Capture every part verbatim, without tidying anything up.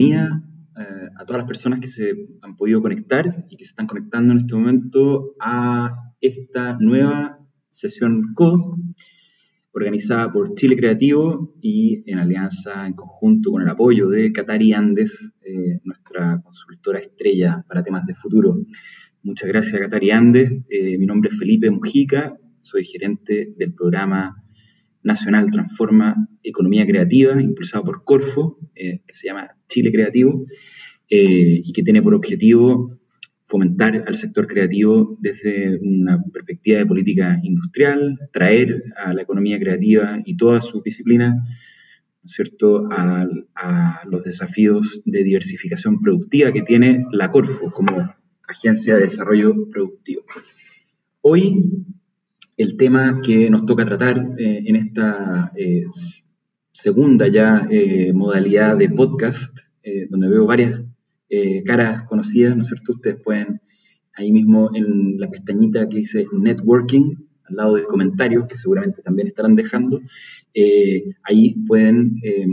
bienvenida eh, a todas las personas que se han podido conectar y que se están conectando en este momento a esta nueva sesión C O D, organizada por Chile Creativo y en alianza, en conjunto con el apoyo de Qatari Andes, eh, nuestra consultora estrella para temas de futuro. Muchas gracias, Qatari Andes. Eh, mi nombre es Felipe Mujica, soy gerente del programa Nacional Transforma Economía Creativa, impulsado por Corfo, eh, que se llama Chile Creativo, eh, y que tiene por objetivo fomentar al sector creativo desde una perspectiva de política industrial, traer a la economía creativa y todas sus disciplinas, ¿no es cierto?, a, a los desafíos de diversificación productiva que tiene la Corfo como Agencia de Desarrollo Productivo. Hoy, el tema que nos toca tratar eh, en esta eh, segunda ya eh, modalidad de podcast, eh, donde veo varias eh, caras conocidas, ¿no es cierto? Ustedes pueden, ahí mismo en la pestañita que dice Networking, al lado de comentarios, que seguramente también estarán dejando, eh, ahí pueden eh,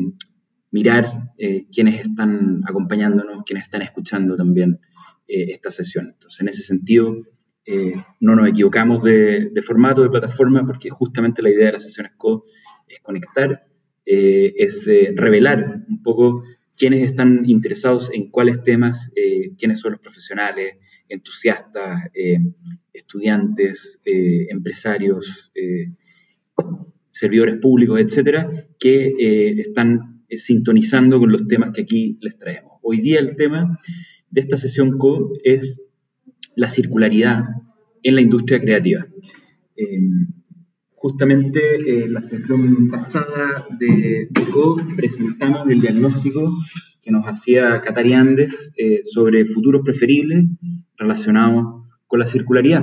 mirar eh, quiénes están acompañándonos, quiénes están escuchando también eh, esta sesión. Entonces, en ese sentido, Eh, no nos equivocamos de, de formato, de plataforma, porque justamente la idea de las sesiones C O D es conectar, eh, es eh, revelar un poco quiénes están interesados en cuáles temas, eh, quiénes son los profesionales, entusiastas, eh, estudiantes, eh, empresarios, eh, servidores públicos, etcétera, que eh, están eh, sintonizando con los temas que aquí les traemos. Hoy día el tema de esta sesión C O D es la circularidad en la industria creativa. Eh, justamente eh, la sesión pasada de, de C O D presentamos el diagnóstico que nos hacía Qatari Andes eh, sobre futuros preferibles relacionados con la circularidad.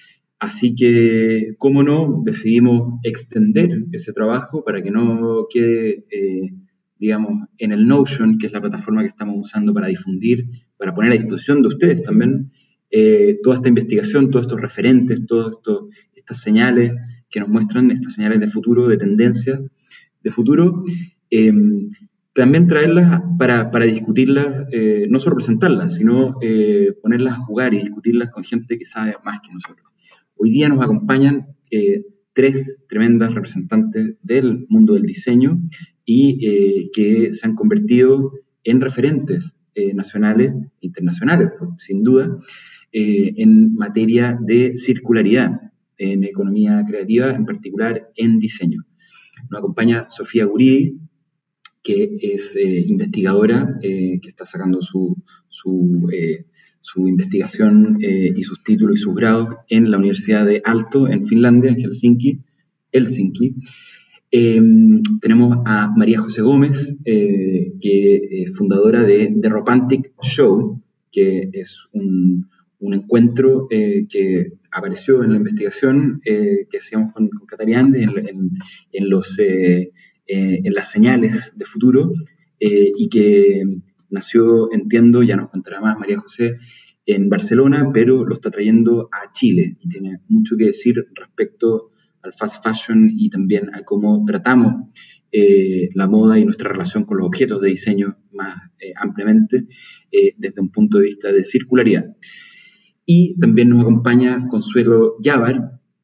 Así que, cómo no, decidimos extender ese trabajo para que no quede, eh, digamos, en el Notion, que es la plataforma que estamos usando para difundir, para poner a disposición de ustedes también, Eh, toda esta investigación, todos estos referentes, todas estas señales que nos muestran, estas señales de futuro, de tendencias de futuro, eh, también traerlas para, para discutirlas, eh, no solo presentarlas, sino eh, ponerlas a jugar y discutirlas con gente que sabe más que nosotros. Hoy día nos acompañan eh, tres tremendas representantes del mundo del diseño y eh, que se han convertido en referentes eh, nacionales e internacionales, sin duda, Eh, en materia de circularidad, en economía creativa, en particular en diseño. Nos acompaña Sofía Guridi, que es eh, investigadora, eh, que está sacando su, su, eh, su investigación eh, y sus títulos y sus grados en la Universidad de Aalto, en Finlandia, en Helsinki. Helsinki. Eh, tenemos a María José Gómez, eh, que es fundadora de The Ropantic Show, que es un un encuentro eh, que apareció en la investigación eh, que hacíamos con, con Qatari Andes en, en, en, los, eh, eh, en las señales de futuro eh, y que nació, entiendo, ya nos contará más María José, en Barcelona, pero lo está trayendo a Chile y tiene mucho que decir respecto al fast fashion y también a cómo tratamos eh, la moda y nuestra relación con los objetos de diseño más eh, ampliamente eh, desde un punto de vista de circularidad. Y también nos acompaña Consuelo Llávar,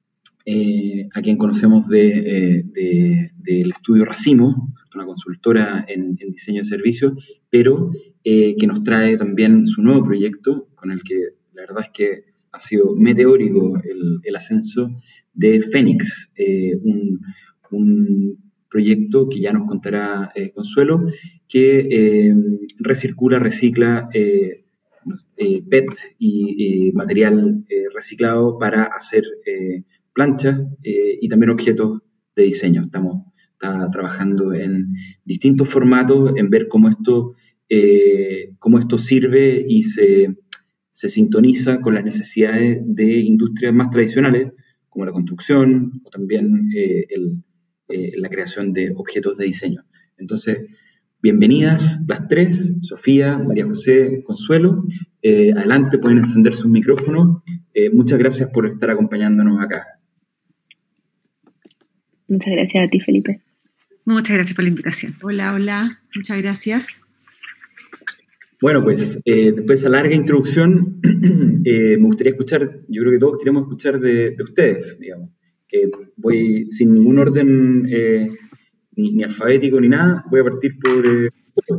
eh, a quien conocemos de, eh, de, del estudio Racimo, una consultora en, en diseño de servicios, pero eh, que nos trae también su nuevo proyecto, con el que la verdad es que ha sido meteórico el, el ascenso de Fénix, eh, un, un proyecto que ya nos contará eh, Consuelo, que eh, recircula, recicla eh, Eh, P E T y eh, material eh, reciclado para hacer eh, planchas eh, y también objetos de diseño. Estamos está trabajando en distintos formatos, en ver cómo esto, eh, cómo esto sirve y se, se sintoniza con las necesidades de industrias más tradicionales, como la construcción o también eh, el, eh, la creación de objetos de diseño. Entonces, bienvenidas las tres, Sofía, María José, Consuelo. Eh, adelante, pueden encender sus micrófonos. Eh, muchas gracias por estar acompañándonos acá. Muchas gracias a ti, Felipe. Muchas gracias por la invitación. Hola, hola, muchas gracias. Bueno, pues eh, después de esa larga introducción, eh, me gustaría escuchar, yo creo que todos queremos escuchar de, de ustedes, digamos. Eh, voy sin ningún orden eh, ni, ni alfabético ni nada, voy a partir por eh,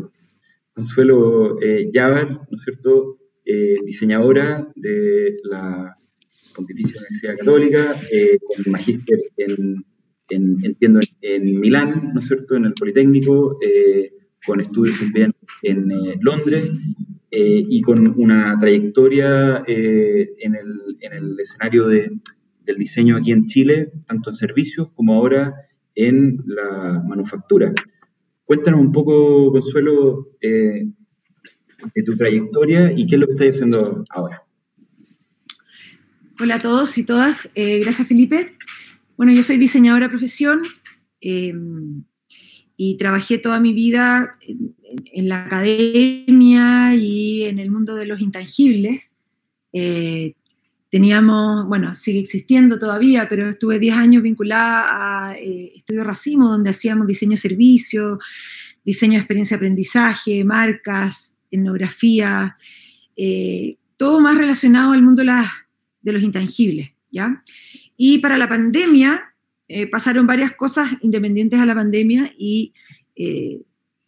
Consuelo eh, Llavar, ¿no es cierto? Eh, diseñadora de la Pontificia Universidad Católica, eh, con magíster en, en, entiendo, en, en Milán, ¿no es cierto?, en el Politécnico, eh, con estudios también en eh, Londres, eh, y con una trayectoria eh, en, el, en el escenario de, del diseño aquí en Chile, tanto en servicios como ahora en la manufactura. Cuéntanos un poco, Consuelo, eh, de tu trayectoria y qué es lo que estás haciendo ahora. Hola a todos y todas, eh, gracias Felipe. Bueno, yo soy diseñadora de profesión eh, y trabajé toda mi vida en, en la academia y en el mundo de los intangibles. Eh, teníamos, bueno, sigue existiendo todavía, pero estuve diez años vinculada a eh, Estudio Racimo, donde hacíamos diseño de servicio, diseño de experiencia de aprendizaje, marcas, etnografía, eh, todo más relacionado al mundo de las de los intangibles, ¿ya? Y para la pandemia eh, pasaron varias cosas independientes a la pandemia y eh,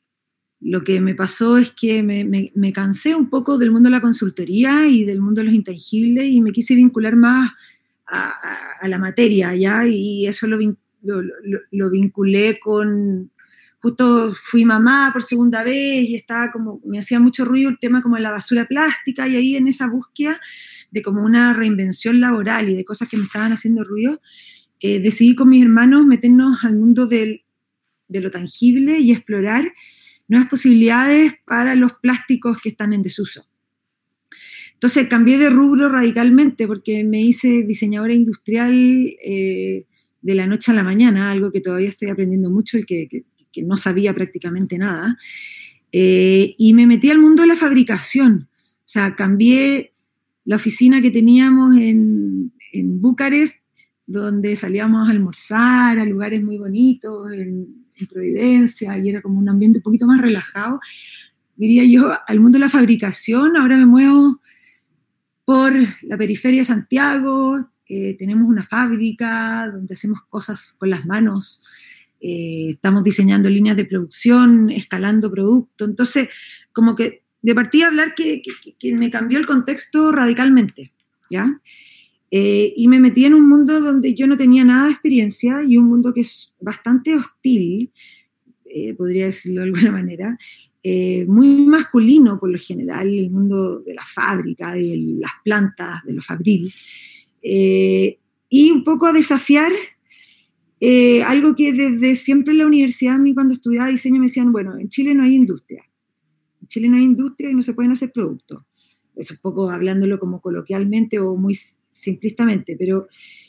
lo que me pasó es que me, me, me cansé un poco del mundo de la consultoría y del mundo de los intangibles y me quise vincular más a, a, a la materia, ¿ya? Y eso lo, lo, lo, lo vinculé con... Justo fui mamá por segunda vez y estaba como, me hacía mucho ruido el tema como de la basura plástica y ahí en esa búsqueda de como una reinvención laboral y de cosas que me estaban haciendo ruido, eh, decidí con mis hermanos meternos al mundo del, de lo tangible y explorar nuevas posibilidades para los plásticos que están en desuso. Entonces cambié de rubro radicalmente porque me hice diseñadora industrial eh, de la noche a la mañana, algo que todavía estoy aprendiendo mucho y que, que, que no sabía prácticamente nada, eh, y me metí al mundo de la fabricación. O sea, cambié la oficina que teníamos en, en Bucarest, donde salíamos a almorzar a lugares muy bonitos, en, en Providencia, y era como un ambiente un poquito más relajado, diría yo, al mundo de la fabricación. Ahora me muevo por la periferia de Santiago, eh, tenemos una fábrica donde hacemos cosas con las manos, eh, estamos diseñando líneas de producción, escalando producto, entonces como que de partida hablar que, que, que me cambió el contexto radicalmente, ¿ya? Eh, y me metí en un mundo donde yo no tenía nada de experiencia y un mundo que es bastante hostil, eh, podría decirlo de alguna manera, eh, muy masculino por lo general, el mundo de la fábrica, de las plantas, de lo fabril, eh, y un poco a desafiar eh, algo que desde siempre en la universidad, a mí cuando estudiaba diseño me decían, bueno, en Chile no hay industria, en Chile no hay industria y no se pueden hacer productos. Es un poco hablándolo como coloquialmente o muy simplistamente, pero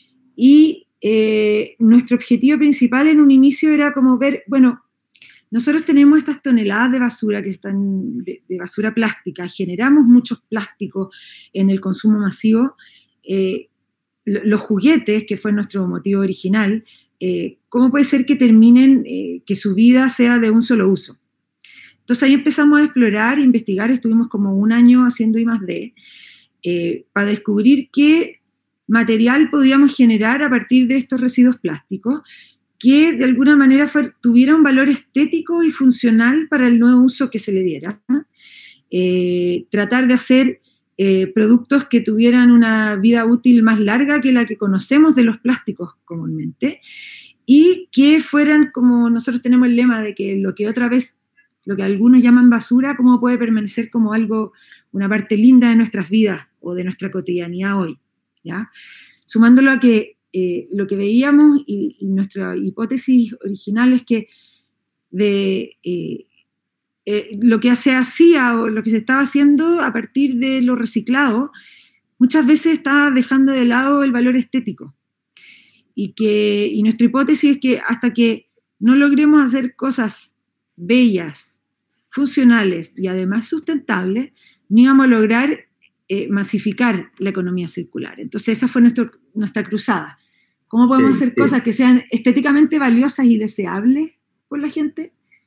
y eh, nuestro objetivo principal en un inicio era como ver, bueno, nosotros tenemos estas toneladas de basura que están de, de basura plástica, generamos muchos plásticos en el consumo masivo, eh, los juguetes, que fue nuestro motivo original, eh, ¿cómo puede ser que terminen, eh, que su vida sea de un solo uso? Entonces ahí empezamos a explorar, a investigar, estuvimos como un año haciendo I más D, eh, para descubrir qué material podíamos generar a partir de estos residuos plásticos que de alguna manera fue, tuviera un valor estético y funcional para el nuevo uso que se le diera. Eh, tratar de hacer eh, productos que tuvieran una vida útil más larga que la que conocemos de los plásticos comúnmente y que fueran, como nosotros tenemos el lema de que lo que otra vez, lo que algunos llaman basura, cómo puede permanecer como algo, una parte linda de nuestras vidas o de nuestra cotidianidad hoy, ¿ya? Sumándolo a que Eh, lo que veíamos y, y nuestra hipótesis original es que de, eh, eh, lo que se hacía o lo que se estaba haciendo a partir de lo reciclado muchas veces estaba dejando de lado el valor estético y, que, y nuestra hipótesis es que hasta que no logremos hacer cosas bellas, funcionales y además sustentables, no íbamos a lograr eh, masificar la economía circular. Entonces esa fue nuestro, nuestra cruzada. ¿Cómo podemos sí, hacer sí. cosas que sean estéticamente valiosas y deseables por la gente,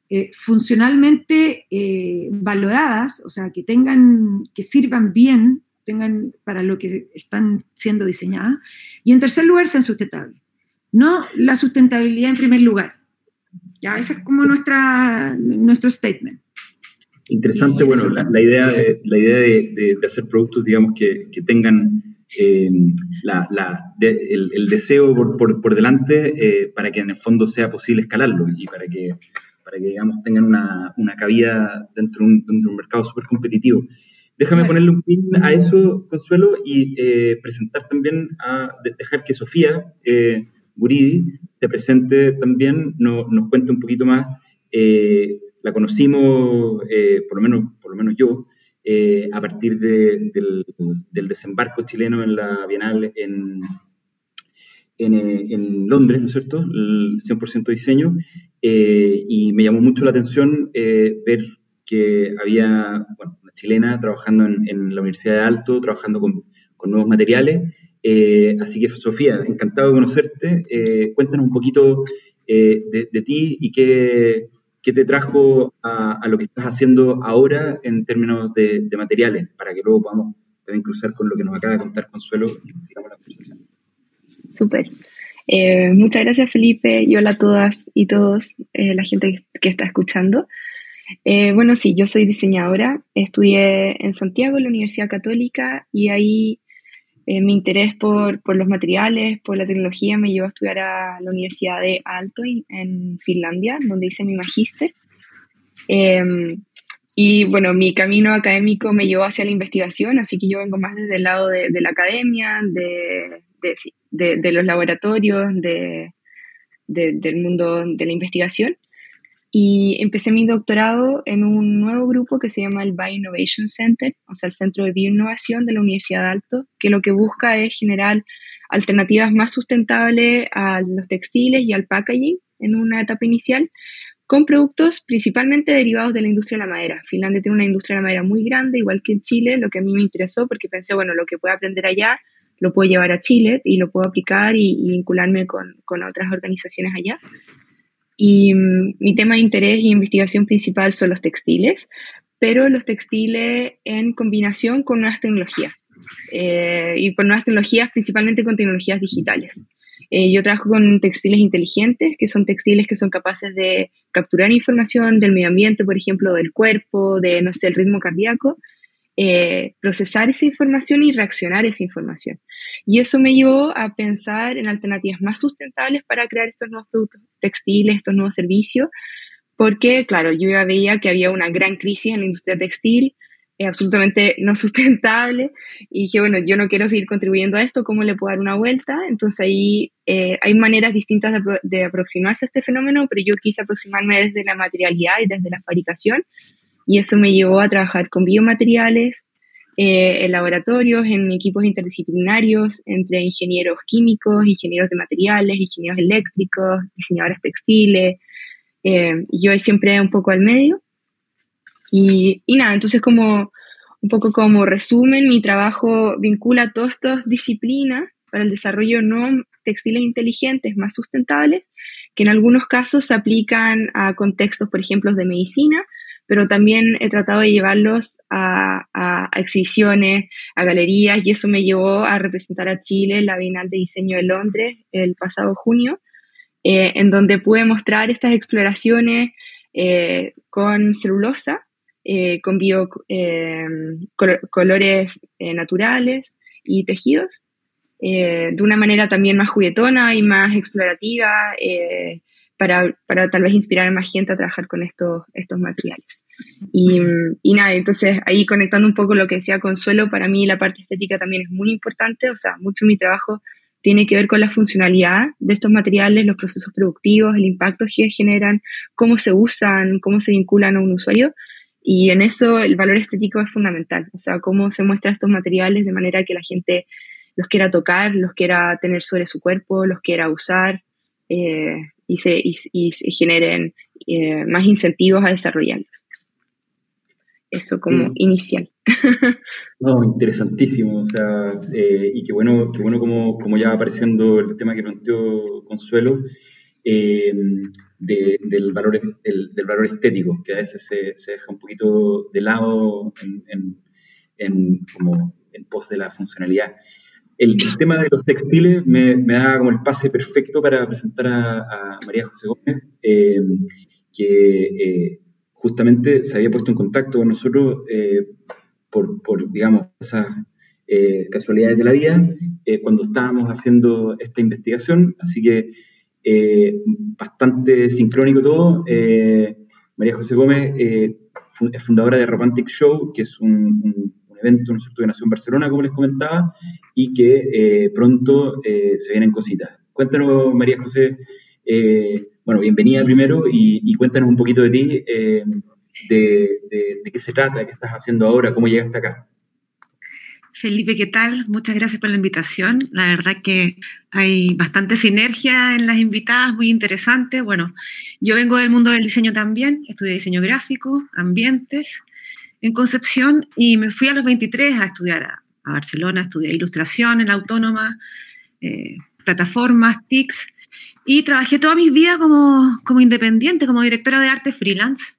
eh, funcionalmente eh, valoradas, o sea, que tengan, que sirvan bien, tengan para lo que están siendo diseñadas, y en tercer lugar sean sustentables. No la sustentabilidad en primer lugar. Ya, ese es como nuestra, nuestro statement. Interesante, bueno, la, la idea, de, la idea de, de, de hacer productos, digamos, que, que tengan eh, la, la, de, el, el deseo por, por, por delante eh, para que en el fondo sea posible escalarlo y para que, para que digamos, tengan una, una cabida dentro de un, dentro de un mercado súper competitivo. Déjame claro. ponerle un pin a eso, Consuelo, y eh, presentar también, a, dejar que Sofía eh, Guridi te presente también, no, nos cuente un poquito más. Eh, la conocimos, eh, por, lo menos, por lo menos yo, eh, a partir de, del, del desembarco chileno en la Bienal en, en, en Londres, ¿no es cierto?, el cien por ciento diseño, eh, y me llamó mucho la atención eh, ver que había, bueno, una chilena trabajando en, en la Universidad de Aalto, trabajando con, con nuevos materiales, eh, así que Sofía, encantado de conocerte, eh, cuéntanos un poquito eh, de, de ti y qué... ¿Qué te trajo a, a lo que estás haciendo ahora en términos de, de materiales? Para que luego podamos también cruzar con lo que nos acaba de contar Consuelo y sigamos la conversación. Súper. Eh, muchas gracias, Felipe, y hola a todas y todos, eh, la gente que está escuchando. Eh, bueno, sí, yo soy diseñadora, estudié en Santiago, en la Universidad Católica, y ahí eh, mi interés por, por los materiales, por la tecnología, me llevó a estudiar a la Universidad de Aalto en Finlandia, donde hice mi magíster. Eh, y bueno, mi camino académico me llevó hacia la investigación, así que yo vengo más desde el lado de, de la academia, de, de, de, de los laboratorios, de, de, del mundo de la investigación. Y empecé mi doctorado en un nuevo grupo que se llama el Bioinnovation Center, o sea, el Centro de Bioinnovación de la Universidad de Aalto, que lo que busca es generar alternativas más sustentables a los textiles y al packaging en una etapa inicial, con productos principalmente derivados de la industria de la madera. Finlandia tiene una industria de la madera muy grande, igual que en Chile, lo que a mí me interesó porque pensé, bueno, lo que puedo aprender allá lo puedo llevar a Chile y lo puedo aplicar y, y vincularme con, con otras organizaciones allá. Y um, mi tema de interés y investigación principal son los textiles, pero los textiles en combinación con nuevas tecnologías. Eh, y por nuevas tecnologías, principalmente con tecnologías digitales. Eh, yo trabajo con textiles inteligentes, que son textiles que son capaces de capturar información del medio ambiente, por ejemplo, del cuerpo, de, no sé, el ritmo cardíaco, eh, procesar esa información y reaccionar a esa información. Y eso me llevó a pensar en alternativas más sustentables para crear estos nuevos productos textiles, estos nuevos servicios, porque, claro, yo ya veía que había una gran crisis en la industria textil, eh, absolutamente no sustentable, y dije, bueno, yo no quiero seguir contribuyendo a esto, ¿cómo le puedo dar una vuelta? Entonces ahí eh, hay maneras distintas de, de aproximarse a este fenómeno, pero yo quise aproximarme desde la materialidad y desde la fabricación, y eso me llevó a trabajar con biomateriales, eh, en laboratorios, en equipos interdisciplinarios, entre ingenieros químicos, ingenieros de materiales, ingenieros eléctricos, diseñadores textiles, eh, yo siempre un poco al medio. Y, y nada, entonces como un poco como resumen, mi trabajo vincula todas estas disciplinas para el desarrollo de nuevos textiles inteligentes más sustentables, que en algunos casos se aplican a contextos, por ejemplo, de medicina, pero también he tratado de llevarlos a, a, a exhibiciones, a galerías, y eso me llevó a representar a Chile en la Bienal de Diseño de Londres el pasado junio, eh, en donde pude mostrar estas exploraciones eh, con celulosa, eh, con bio, eh, col- colores eh, naturales y tejidos, eh, de una manera también más juguetona y más explorativa, eh, para, para tal vez inspirar a más gente a trabajar con estos, estos materiales. Y, y nada, entonces ahí conectando un poco lo que decía Consuelo, para mí la parte estética también es muy importante, o sea, mucho de mi trabajo tiene que ver con la funcionalidad de estos materiales, los procesos productivos, el impacto que generan, cómo se usan, cómo se vinculan a un usuario, y en eso el valor estético es fundamental, o sea, cómo se muestran estos materiales de manera que la gente los quiera tocar, los quiera tener sobre su cuerpo, los quiera usar, eh, y, se, y, y se generen eh, más incentivos a desarrollarlos. Eso como sí. Inicial. No, interesantísimo, o sea, eh, y qué bueno, qué bueno como, como ya va apareciendo el tema que planteó Consuelo. Eh, de, del, valor, del, del valor estético, que a veces se, se deja un poquito de lado en, en, en, como en pos de la funcionalidad. El, el tema de los textiles me, me da como el pase perfecto para presentar a, a María José Gómez, eh, que eh, justamente se había puesto en contacto con nosotros eh, por, por, digamos, esas eh, casualidades de la vida, eh, cuando estábamos haciendo esta investigación, así que eh, bastante sincrónico todo. Eh, María José Gómez eh, es fundadora de Romantic Show, que es un, un, un evento, ¿no es cierto?, que nació en Barcelona, como les comentaba, y que eh, pronto eh, se vienen cositas. Cuéntanos, María José, eh, bueno, bienvenida primero, y, y cuéntanos un poquito de ti, eh, de, de, de qué se trata, qué estás haciendo ahora, cómo llegaste acá. Felipe, ¿qué tal? Muchas gracias por la invitación. La verdad que hay bastante sinergia en las invitadas, muy interesante. Bueno, yo vengo del mundo del diseño también, estudié diseño gráfico, ambientes, en Concepción, y me fui a los veintitrés a estudiar a, a Barcelona, estudié ilustración en la Autónoma, eh, plataformas, T I Cs, y trabajé toda mi vida como, como independiente, como directora de arte freelance,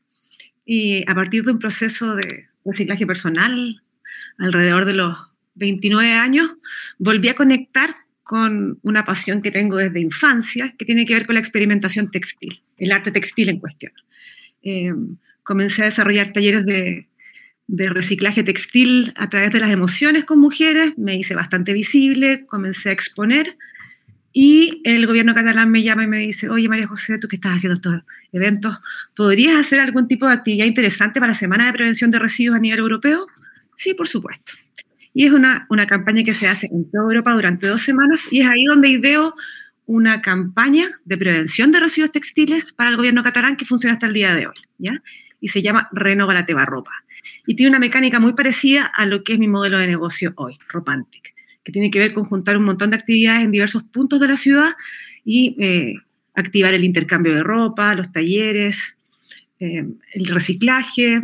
y a partir de un proceso de reciclaje personal, alrededor de los veintinueve años, volví a conectar con una pasión que tengo desde infancia, que tiene que ver con la experimentación textil, el arte textil en cuestión. Eh, comencé a desarrollar talleres de, de reciclaje textil a través de las emociones con mujeres, me hice bastante visible, comencé a exponer, y el gobierno catalán me llama y me dice: oye, María José, tú que estás haciendo estos eventos, ¿podrías hacer algún tipo de actividad interesante para la Semana de Prevención de Residuos a nivel europeo? Sí, por supuesto. Y es una, una campaña que se hace en toda Europa durante dos semanas, y es ahí donde ideo una campaña de prevención de residuos textiles para el gobierno catalán que funciona hasta el día de hoy, ¿ya? Y se llama Renova la teva ropa. Y tiene una mecánica muy parecida a lo que es mi modelo de negocio hoy, Ropantic, que tiene que ver con juntar un montón de actividades en diversos puntos de la ciudad y eh, activar el intercambio de ropa, los talleres, eh, el reciclaje.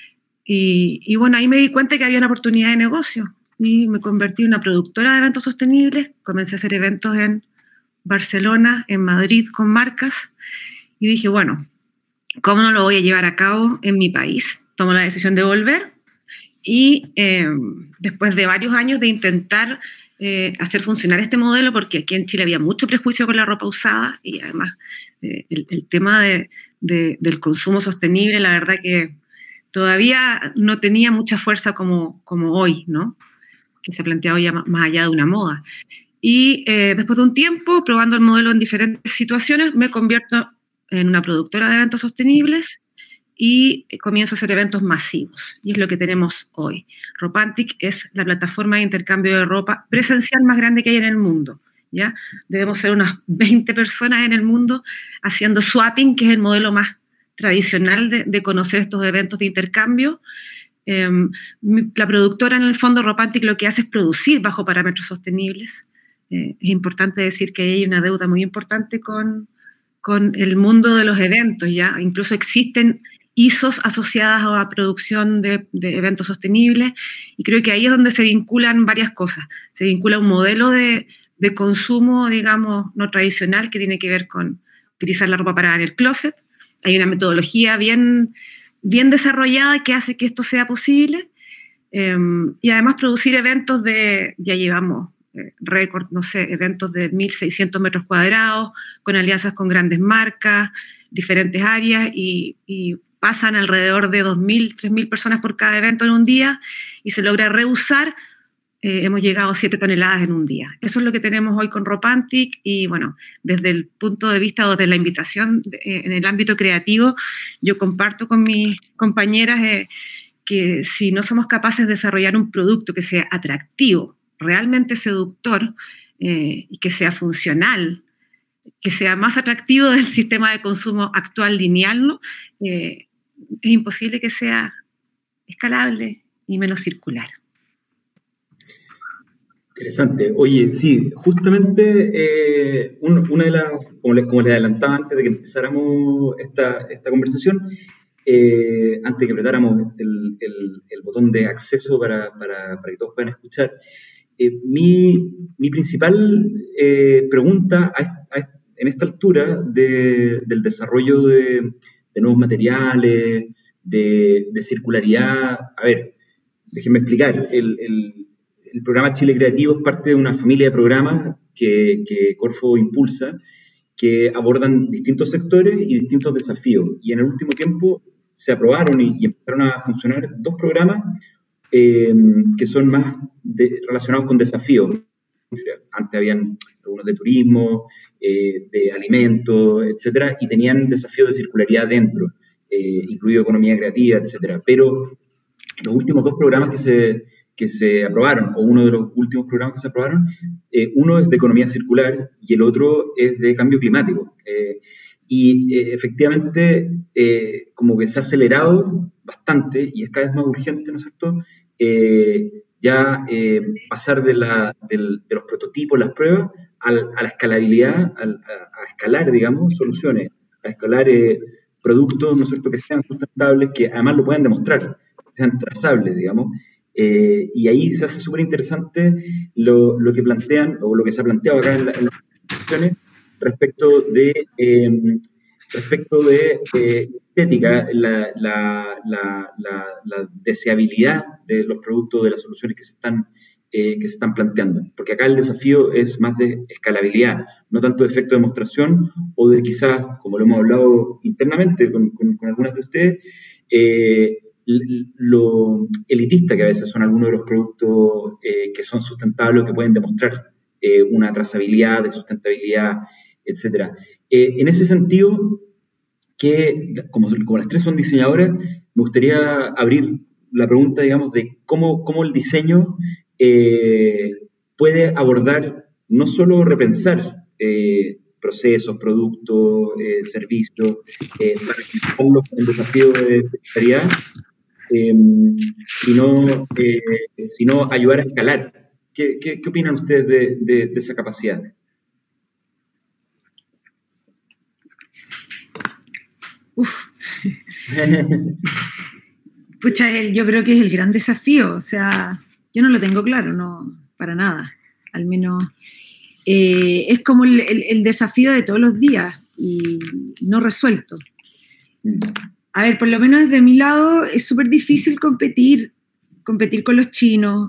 Y, y bueno, ahí me di cuenta que había una oportunidad de negocio y me convertí en una productora de eventos sostenibles. Comencé a hacer eventos en Barcelona, en Madrid, con marcas, y dije, bueno, ¿cómo no lo voy a llevar a cabo en mi país? Tomo la decisión de volver, y eh, después de varios años de intentar eh, hacer funcionar este modelo, porque aquí en Chile había mucho prejuicio con la ropa usada, y además eh, el, el tema de, de, del consumo sostenible, la verdad que todavía no tenía mucha fuerza como, como hoy, ¿no? Que se ha planteado ya más allá de una moda. Y eh, después de un tiempo, probando el modelo en diferentes situaciones, me convierto en una productora de eventos sostenibles y comienzo a hacer eventos masivos. Y es lo que tenemos hoy. Ropantic es la plataforma de intercambio de ropa presencial más grande que hay en el mundo, ¿ya? Debemos ser unas veinte personas en el mundo haciendo swapping, que es el modelo más tradicional de, de conocer estos eventos de intercambio. Eh, la productora, en el fondo, Ropantic, lo que hace es producir bajo parámetros sostenibles. Eh, es importante decir que hay una deuda muy importante con, con el mundo de los eventos, ¿ya? Incluso existen I S Os asociadas a la producción de, de eventos sostenibles, y creo que ahí es donde se vinculan varias cosas. Se vincula un modelo de, de consumo, digamos, no tradicional, que tiene que ver con utilizar la ropa parada en el closet. Hay una metodología bien, bien desarrollada que hace que esto sea posible, eh, y además producir eventos de, ya llevamos eh, récord, no sé, eventos de mil seiscientos metros cuadrados, con alianzas con grandes marcas, diferentes áreas, y, y pasan alrededor de dos mil, tres mil personas por cada evento en un día, y se logra reusar. Eh, hemos llegado a siete toneladas en un día. Eso es lo que tenemos hoy con Ropantic, y bueno, desde el punto de vista o desde la invitación de, eh, en el ámbito creativo, yo comparto con mis compañeras eh, que si no somos capaces de desarrollar un producto que sea atractivo, realmente seductor, eh, y que sea funcional, que sea más atractivo del sistema de consumo actual lineal, ¿no? Eh, es imposible que sea escalable y menos circular. Interesante. Oye, sí, justamente eh, un, una de las, como les, como les adelantaba antes de que empezáramos esta, esta conversación, eh, antes de que apretáramos el, el, el botón de acceso para, para, para que todos puedan escuchar, eh, mi, mi principal eh, pregunta a, a, en esta altura de, del desarrollo de, de nuevos materiales, de, de circularidad. A ver, déjenme explicar. El, el, el programa Chile Creativo es parte de una familia de programas que, que Corfo impulsa, que abordan distintos sectores y distintos desafíos. Y en el último tiempo se aprobaron y, y empezaron a funcionar dos programas eh, que son más de, relacionados con desafíos. Antes habían algunos de turismo, eh, de alimentos, etcétera, y tenían desafíos de circularidad dentro, eh, incluido economía creativa, etcétera. Pero los últimos dos programas que se, que se aprobaron, o uno de los últimos programas que se aprobaron, eh, uno es de economía circular y el otro es de cambio climático. Eh, y eh, efectivamente, eh, como que se ha acelerado bastante y es cada vez más urgente, ¿no es cierto?, eh, ya eh, pasar de, la, del, de los prototipos, las pruebas, al, a la escalabilidad, al, a, a escalar, digamos, soluciones, a escalar eh, productos, ¿no es cierto?, que sean sustentables, que además lo puedan demostrar, que sean trazables, digamos. Eh, y ahí se hace súper interesante lo, lo que plantean, o lo que se ha planteado acá en, la, en las discusiones, respecto de, eh, respecto de eh, estética, la, la, la, la, la deseabilidad de los productos, de las soluciones que se están, eh, que se están planteando. Porque acá el desafío es más de escalabilidad, no tanto de efecto de demostración o de quizás, como lo hemos hablado internamente con, con, con algunas de ustedes, eh, lo elitista que a veces son algunos de los productos eh, que son sustentables o que pueden demostrar eh, una trazabilidad, de sustentabilidad, etcétera. Eh, en ese sentido, que como, como las tres son diseñadoras, me gustaría abrir la pregunta, digamos, de cómo, cómo el diseño eh, puede abordar, no solo repensar eh, procesos, productos, eh, servicios, eh, para enfrentarlos con el desafío de calidad, eh, sino, eh, sino ayudar a escalar. ¿Qué, qué, qué opinan ustedes de, de, de esa capacidad? Uf. Pucha, el, yo creo que es el gran desafío. O sea, yo no lo tengo claro, no, para nada. Al menos eh, es como el, el, el desafío de todos los días y no resuelto. A ver, por lo menos desde mi lado es súper difícil competir, competir con los chinos.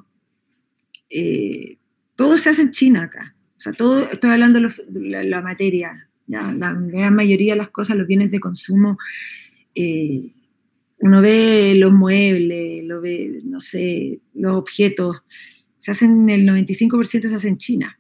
Eh, todo se hace en China acá. O sea, todo, estoy hablando de, lo, de la, la materia. Ya, la gran mayoría de las cosas, los bienes de consumo, eh, uno ve los muebles, lo ve, no sé, los objetos, se hacen, el noventa y cinco por ciento se hace en China.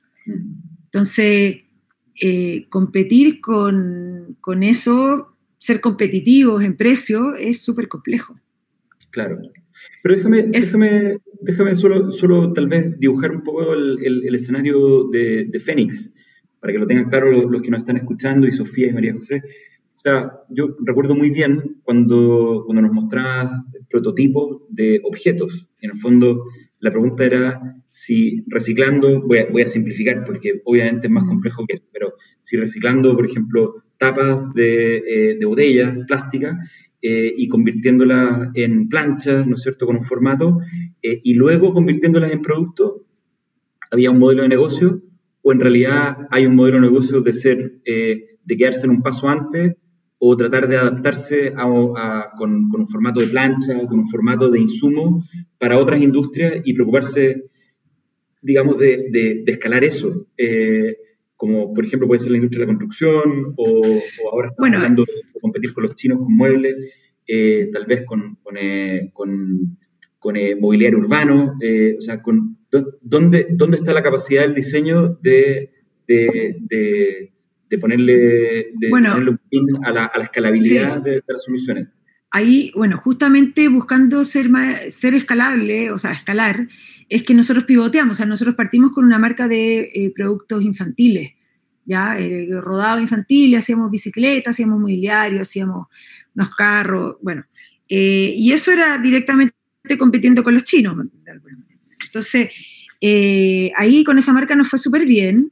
Entonces, eh, competir con, con eso, ser competitivos en precio, es súper complejo. Claro. Pero déjame, es, déjame, déjame solo, solo tal vez dibujar un poco el, el, el escenario de, de Fénix, para que lo tengan claro los, los que nos están escuchando, y Sofía y María José. O sea, yo recuerdo muy bien cuando, cuando nos mostrabas prototipos de objetos. En el fondo, la pregunta era si reciclando, voy a, voy a simplificar porque obviamente es más complejo que eso, pero si reciclando, por ejemplo, tapas de, eh, de botellas plásticas eh, y convirtiéndolas en planchas, ¿no es cierto?, con un formato, eh, y luego convirtiéndolas en productos, había un modelo de negocio, o en realidad hay un modelo de negocio de ser, eh, de quedarse en un paso antes, o tratar de adaptarse a, a, con, con un formato de plancha, con un formato de insumo para otras industrias y preocuparse, digamos, de, de, de escalar eso. Eh, como, por ejemplo, puede ser la industria de la construcción, o, o ahora estamos bueno, hablando de competir con los chinos con muebles, eh, tal vez con, con, eh, con, con eh, mobiliario urbano, eh, o sea, con, ¿dónde, ¿dónde está la capacidad del diseño de... de, de de ponerle, de bueno, ponerle un pin a la, a la escalabilidad sí. de, de las soluciones. Ahí, bueno, justamente buscando ser, más, ser escalable, o sea, escalar, es que nosotros pivoteamos, o sea, nosotros partimos con una marca de eh, productos infantiles, ya, eh, rodado infantil, hacíamos bicicletas, hacíamos mobiliario, hacíamos unos carros, bueno, eh, y eso era directamente compitiendo con los chinos. Entonces, eh, ahí con esa marca nos fue súper bien.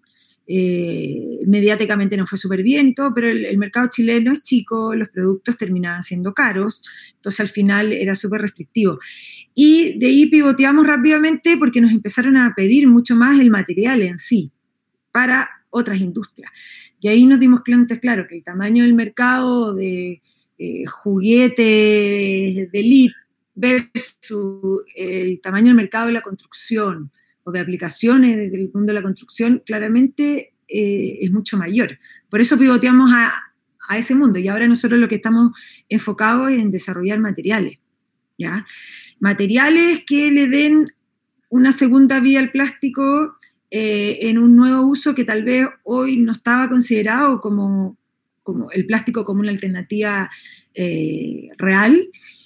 Eh, mediáticamente nos fue súper bien y todo, pero el, el mercado chileno es chico, los productos terminaban siendo caros, entonces al final era súper restrictivo. Y de ahí pivoteamos rápidamente porque nos empezaron a pedir mucho más el material en sí, para otras industrias. y ahí nos dimos cuenta, claro, que el tamaño del mercado de eh, juguetes de elite versus el tamaño del mercado de la construcción o de aplicaciones del mundo de la construcción, claramente eh, es mucho mayor. Por eso pivoteamos a, a ese mundo, y ahora nosotros lo que estamos enfocados es en desarrollar materiales, ¿ya? Materiales que le den una segunda vida al plástico eh, en un nuevo uso que tal vez hoy no estaba considerado como, como el plástico como una alternativa eh, real,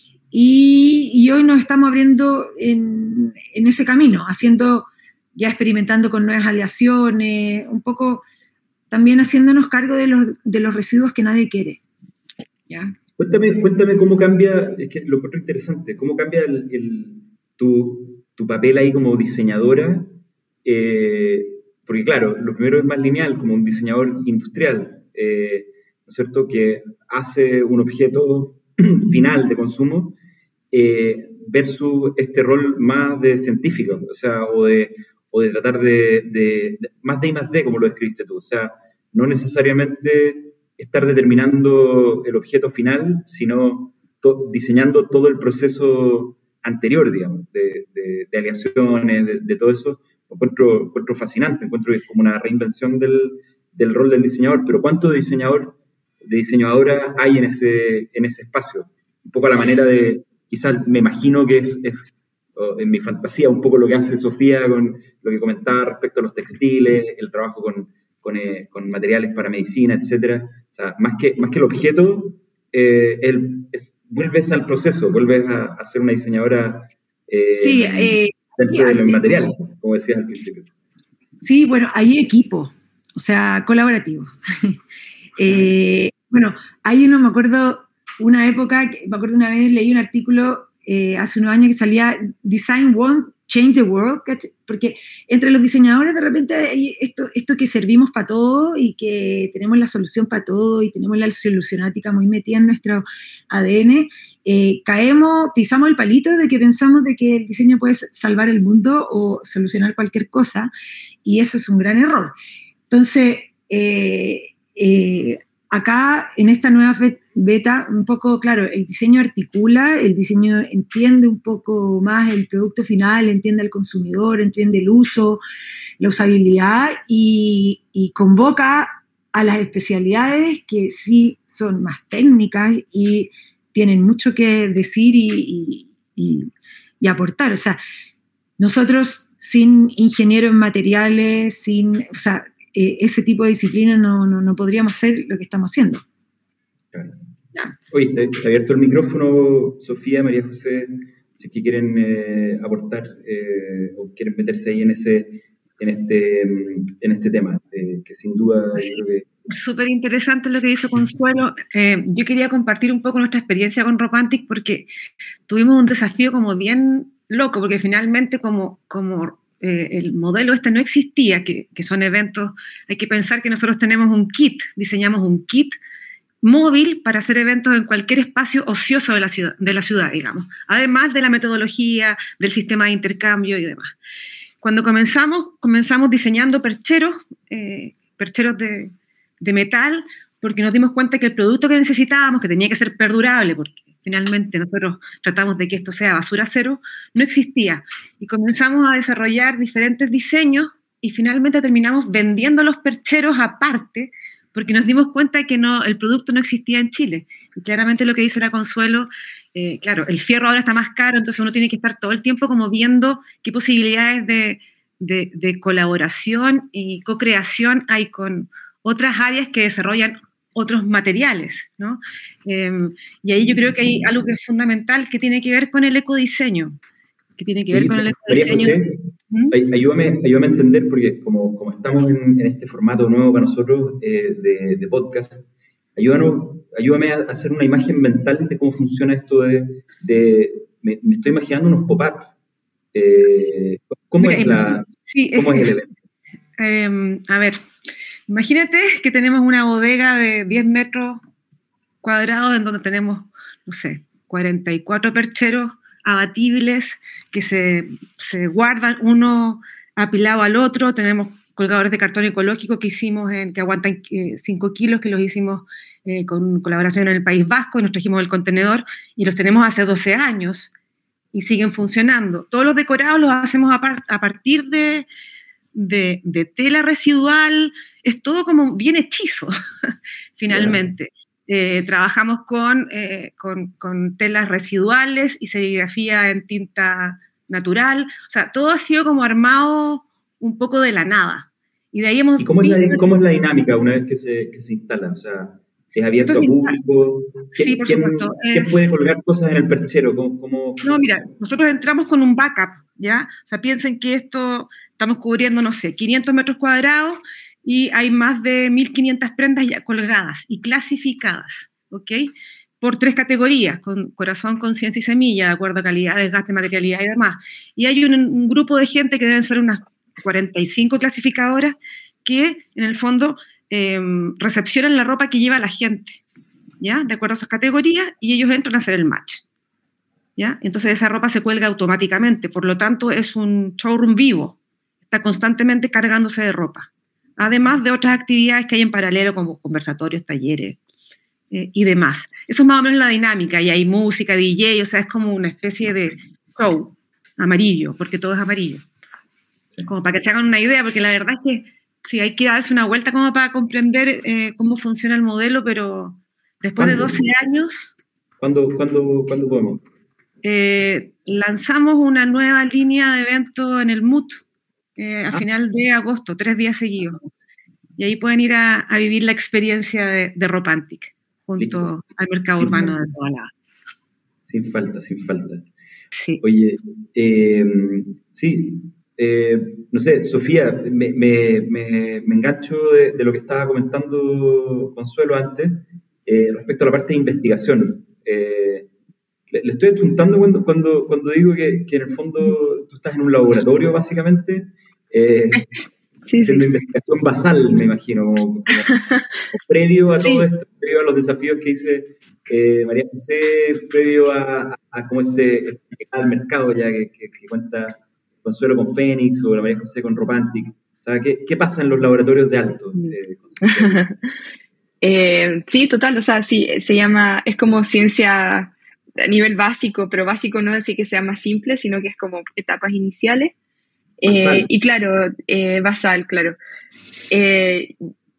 y, y hoy nos estamos abriendo en, en ese camino, haciendo, ya experimentando con nuevas aleaciones, un poco también haciéndonos cargo de los, de los residuos que nadie quiere, ¿ya? Cuéntame, cuéntame cómo cambia, es que lo encuentro interesante, cómo cambia el, el, tu, tu papel ahí como diseñadora, eh, porque claro, lo primero es más lineal, como un diseñador industrial, eh, ¿no es cierto?, que hace un objeto final de consumo, eh, versus este rol más de científico, o sea, o de, o de tratar de, de, de, más de I más D, como lo describiste tú, o sea, no necesariamente estar determinando el objeto final, sino to, diseñando todo el proceso anterior, digamos, de, de, de aleaciones, de, de todo eso. Lo encuentro, encuentro fascinante, encuentro que es como una reinvención del, del rol del diseñador, pero ¿cuánto de diseñador, de diseñadora hay en ese, en ese espacio? Un poco a la manera de, quizás me imagino que es, es en mi fantasía, un poco lo que hace Sofía con lo que comentaba respecto a los textiles, el trabajo con, con, eh, con materiales para medicina, etcétera. O sea, más que, más que el objeto, eh, el, es, vuelves al proceso, vuelves a, a ser una diseñadora eh, sí, eh, dentro del material, como decías al principio. Sí, bueno, hay equipo, o sea, colaborativo. eh, bueno, hay uno, me acuerdo, una época, me acuerdo una vez leí un artículo eh, hace unos años que salía Design Won't Change the World, porque entre los diseñadores de repente hay esto, esto que servimos para todo y que tenemos la solución para todo y tenemos la solucionática muy metida en nuestro A D N, eh, caemos, pisamos el palito de que pensamos de que el diseño puede salvar el mundo o solucionar cualquier cosa, y eso es un gran error. Entonces, eh, eh, acá, en esta nueva beta, un poco, claro, el diseño articula, el diseño entiende un poco más el producto final, entiende al consumidor, entiende el uso, la usabilidad, y, y convoca a las especialidades que sí son más técnicas y tienen mucho que decir y, y, y, y aportar. O sea, nosotros sin ingeniero en materiales, sin, o sea, Eh, ese tipo de disciplina no, no, no podríamos hacer lo que estamos haciendo. Claro. Ya. Oye, está, está abierto el micrófono, Sofía, María José, si es que quieren eh, aportar eh, o quieren meterse ahí en ese, en este, en este tema, eh, que sin duda yo creo que... Súper interesante lo que hizo Consuelo. Eh, yo quería compartir un poco nuestra experiencia con Ropantic porque tuvimos un desafío como bien loco, porque finalmente como... como Eh, el modelo este no existía, que, que son eventos, hay que pensar que nosotros tenemos un kit, diseñamos un kit móvil para hacer eventos en cualquier espacio ocioso de la ciudad, de la ciudad, digamos, además de la metodología, del sistema de intercambio y demás. Cuando comenzamos, comenzamos diseñando percheros, eh, percheros de, de metal, porque nos dimos cuenta que el producto que necesitábamos, que tenía que ser perdurable, porque finalmente nosotros tratamos de que esto sea basura cero, no existía. Y comenzamos a desarrollar diferentes diseños y finalmente terminamos vendiendo los percheros aparte porque nos dimos cuenta que no, el producto no existía en Chile. Y claramente lo que dice la Consuelo, eh, claro, el fierro ahora está más caro, entonces uno tiene que estar todo el tiempo como viendo qué posibilidades de, de, de colaboración y co-creación hay con otras áreas que desarrollan otros materiales, ¿no? Eh, y ahí yo creo que hay algo que es fundamental que tiene que ver con el ecodiseño, que tiene que ver Oye, con el María ecodiseño. José, ¿Mm? ayúdame, ayúdame a entender, porque como, como estamos en, en este formato nuevo para nosotros eh, de, de podcast, ayúdanos, ayúdame a hacer una imagen mental de cómo funciona esto de... de me, me estoy imaginando unos pop-up. Eh, ¿Cómo, Mira, es, la, sí, ¿cómo es, es, es el evento? Eh, a ver, imagínate que tenemos una bodega de diez metros cuadrados en donde tenemos, no sé, cuarenta y cuatro percheros abatibles que se, se guardan uno apilado al otro, tenemos colgadores de cartón ecológico que hicimos, en, que aguantan cinco kilos, que los hicimos eh, con colaboración en el País Vasco, y nos trajimos el contenedor, y los tenemos hace doce años, y siguen funcionando. Todos los decorados los hacemos a, par, a partir de, de, de tela residual, es todo como bien hechizo, finalmente. Yeah. Eh, trabajamos con, eh, con, con telas residuales y serigrafía en tinta natural, o sea, todo ha sido como armado un poco de la nada. Y de ahí hemos ¿Y cómo, visto... es la, cómo es la dinámica una vez que se, que se instala? O sea, ¿es abierto a público? Sí, por ¿Quién, supuesto. ¿Quién es... puede colgar cosas en el perchero? ¿Cómo, cómo... No, mira, nosotros entramos con un backup, ¿ya? O sea, piensen que esto, estamos cubriendo, no sé, quinientos metros cuadrados y hay más de mil quinientas prendas ya colgadas y clasificadas, ¿ok? Por tres categorías, con corazón, conciencia y semilla, de acuerdo a calidad, desgaste, materialidad y demás. Y hay un, un grupo de gente que deben ser unas cuarenta y cinco clasificadoras que, en el fondo, eh, recepcionan la ropa que lleva la gente, ¿ya? De acuerdo a esas categorías, y ellos entran a hacer el match, ¿ya? Entonces esa ropa se cuelga automáticamente, por lo tanto es un showroom vivo, está constantemente cargándose de ropa, además de otras actividades que hay en paralelo, como conversatorios, talleres, Eh, y demás. Eso es más o menos la dinámica, y hay música, D J, o sea, es como una especie de show amarillo, porque todo es amarillo. Sí. Como para que se hagan una idea, porque la verdad es que sí, hay que darse una vuelta como para comprender eh, cómo funciona el modelo, pero después de doce años... ¿Cuándo, cuándo, ¿cuándo podemos? Eh, lanzamos una nueva línea de eventos en el M U T eh, a ah. final de agosto, tres días seguidos. Y ahí pueden ir a, a vivir la experiencia de, de Ropantic, junto Listo. Al mercado sin urbano falta. De toda la... Sin falta, sin falta. Sí. Oye, eh, sí, eh, no sé, Sofía, me, me, me, me engancho de, de lo que estaba comentando Consuelo antes, eh, respecto a la parte de investigación. Eh, le, le estoy achuntando cuando, cuando, cuando digo que, que en el fondo tú estás en un laboratorio, básicamente, eh, Sí, haciendo sí. investigación basal, me imagino, como, como, como previo a todo sí. esto, previo a los desafíos que dice eh, María José, previo a, a, a como este, este al mercado ya que, que, que cuenta Consuelo con Fénix o la María José con Ropantic. O sea, ¿qué, qué pasa en los laboratorios de Alto? Eh, eh, sí, total, o sea, sí, se llama, es como ciencia a nivel básico, pero básico no decir que sea más simple, sino que es como etapas iniciales. Eh, y claro, eh, basal, claro. Eh,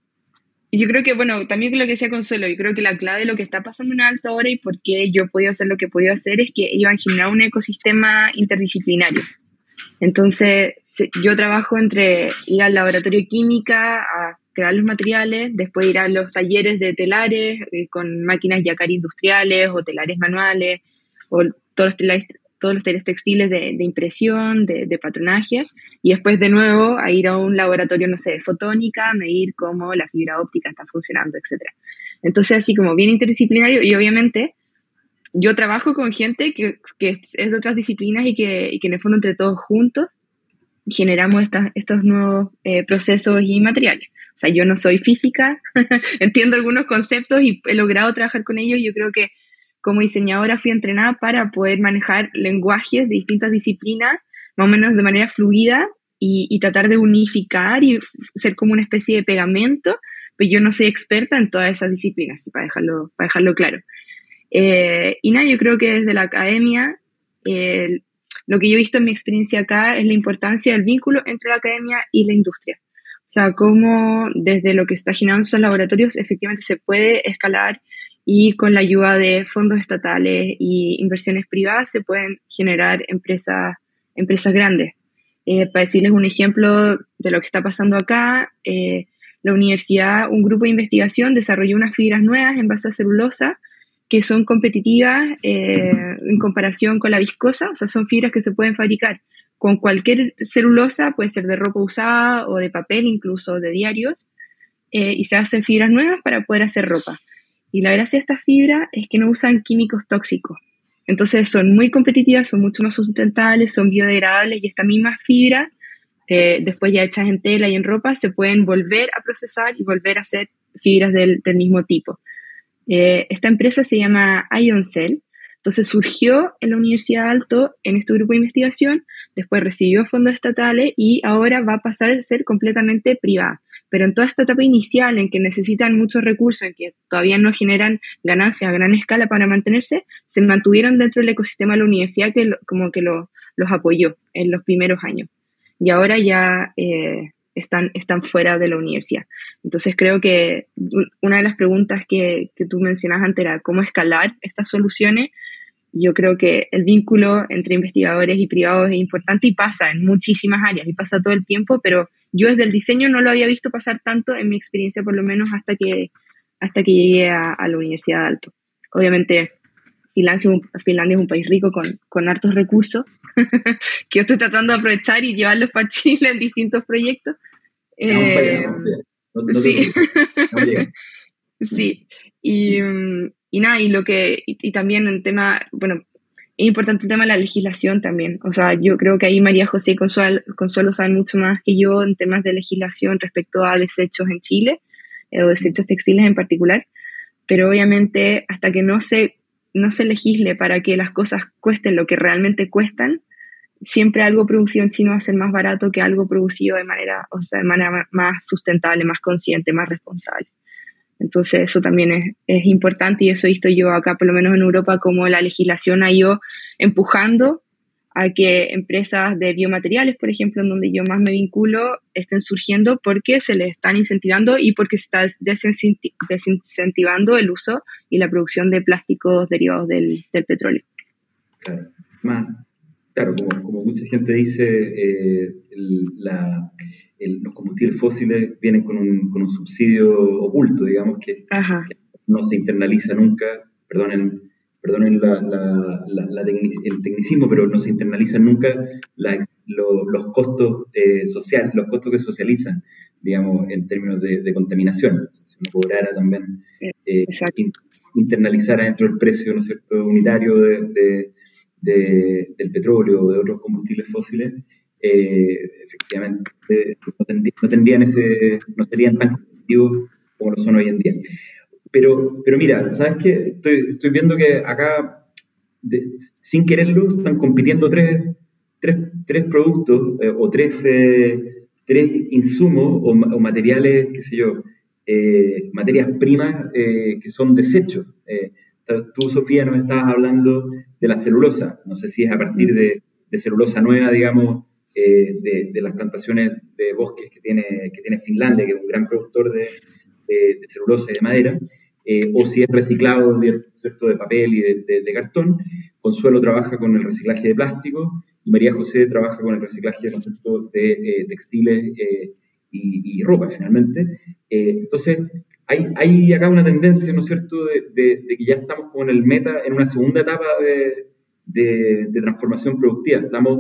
yo creo que, bueno, también lo que decía Consuelo, yo creo que la clave de lo que está pasando en Alto ahora y por qué yo he podido hacer lo que he podido hacer es que ellos han generado un ecosistema interdisciplinario. Entonces, yo trabajo entre ir al laboratorio de química a crear los materiales, después ir a los talleres de telares eh, con máquinas Jacquard industriales o telares manuales, o todos los telares todos los talleres textiles de, de impresión, de, de patronaje, y después de nuevo a ir a un laboratorio, no sé, de fotónica, a medir cómo la fibra óptica está funcionando, etcétera. Entonces, así como bien interdisciplinario, y obviamente yo trabajo con gente que, que es de otras disciplinas y que, y que en el fondo entre todos juntos generamos estas, estos nuevos eh, procesos y materiales. O sea, yo no soy física, entiendo algunos conceptos y he logrado trabajar con ellos, y yo creo que como diseñadora fui entrenada para poder manejar lenguajes de distintas disciplinas, más o menos de manera fluida, y, y tratar de unificar y ser como una especie de pegamento, pero yo no soy experta en todas esas disciplinas, para dejarlo, para dejarlo claro. Eh, y nada, yo creo que desde la academia, eh, lo que yo he visto en mi experiencia acá es la importancia del vínculo entre la academia y la industria. O sea, cómo desde lo que está generando en esos laboratorios efectivamente se puede escalar, y con la ayuda de fondos estatales y inversiones privadas se pueden generar empresas, empresas grandes. Eh, para decirles un ejemplo de lo que está pasando acá, eh, la universidad, un grupo de investigación desarrolló unas fibras nuevas en base a celulosa que son competitivas eh, en comparación con la viscosa, o sea, son fibras que se pueden fabricar con cualquier celulosa, puede ser de ropa usada o de papel, incluso de diarios, eh, y se hacen fibras nuevas para poder hacer ropa. Y la gracia de estas fibras es que no usan químicos tóxicos. Entonces son muy competitivas, son mucho más sustentables, son biodegradables, y estas mismas fibras, eh, después ya hechas en tela y en ropa, se pueden volver a procesar y volver a hacer fibras del, del mismo tipo. Eh, esta empresa se llama IonCell, Entonces surgió en la Universidad de Alto en este grupo de investigación, después recibió fondos estatales y ahora va a pasar a ser completamente privada. Pero en toda esta etapa inicial en que necesitan muchos recursos, en que todavía no generan ganancias a gran escala para mantenerse, se mantuvieron dentro del ecosistema de la universidad que lo, como que lo, los apoyó en los primeros años. Y ahora ya eh, están, están fuera de la universidad. Entonces creo que una de las preguntas que, que tú mencionas antes era cómo escalar estas soluciones. Yo creo que el vínculo entre investigadores y privados es importante y pasa en muchísimas áreas y pasa todo el tiempo, pero yo desde el diseño no lo había visto pasar tanto en mi experiencia, por lo menos hasta que, hasta que llegué a, a la Universidad de Alto. Obviamente, Finlandia, Finlandia es un país rico con, con hartos recursos que yo estoy tratando de aprovechar y llevarlos para Chile en distintos proyectos. Eh, no, no, no, sí, sí. Y, y nada, y lo que y, y también el tema, bueno, es importante el tema de la legislación también. O sea, yo creo que ahí María José y Consuelo, Consuelo saben mucho más que yo en temas de legislación respecto a desechos en Chile, eh, o desechos textiles en particular. Pero obviamente hasta que no se, no se legisle para que las cosas cuesten lo que realmente cuestan, siempre algo producido en China va a ser más barato que algo producido de manera, o sea, de manera más sustentable, más consciente, más responsable. Entonces eso también es, es importante y eso he visto yo acá, por lo menos en Europa, como la legislación ha ido empujando a que empresas de biomateriales, por ejemplo, en donde yo más me vinculo, estén surgiendo porque se les están incentivando y porque se está desincentivando el uso y la producción de plásticos derivados del, del petróleo. Claro, más, claro como, como mucha gente dice, eh, el, la... El, los combustibles fósiles vienen con un, con un subsidio oculto, digamos, que, que no se internaliza nunca, perdonen, perdonen la, la, la, la tecnic, el tecnicismo, pero no se internalizan nunca la, lo, los costos eh, sociales, los costos que socializan, digamos, en términos de, de contaminación. O sea, si uno cobrara también, eh, in, internalizara dentro del precio, ¿no es cierto?, unitario de, de, de, del petróleo o de otros combustibles fósiles, Eh, efectivamente eh, no, tendrían, no tendrían ese, no serían tan competitivos como lo son hoy en día. Pero, pero mira, ¿sabes qué? Estoy, estoy viendo que acá, de, sin quererlo, están compitiendo tres, tres, tres productos eh, o tres, eh, tres insumos o, o materiales, qué sé yo, eh, materias primas eh, que son desechos. Eh, tú, Sofía, nos estabas hablando de la celulosa. No sé si es a partir de, de celulosa nueva, digamos, Eh, de, de las plantaciones de bosques que tiene, que tiene Finlandia, que es un gran productor de, de, de celulosa y de madera, eh, o si es reciclado de, ¿cierto?, de papel y de, de, de cartón. Consuelo trabaja con el reciclaje de plástico y María José trabaja con el reciclaje, ¿no es cierto?, de eh, textiles eh, y, y ropa, finalmente. Eh, entonces, hay, hay acá una tendencia, ¿no es cierto?, de, de, de que ya estamos como en el meta, en una segunda etapa de, de, de transformación productiva. Estamos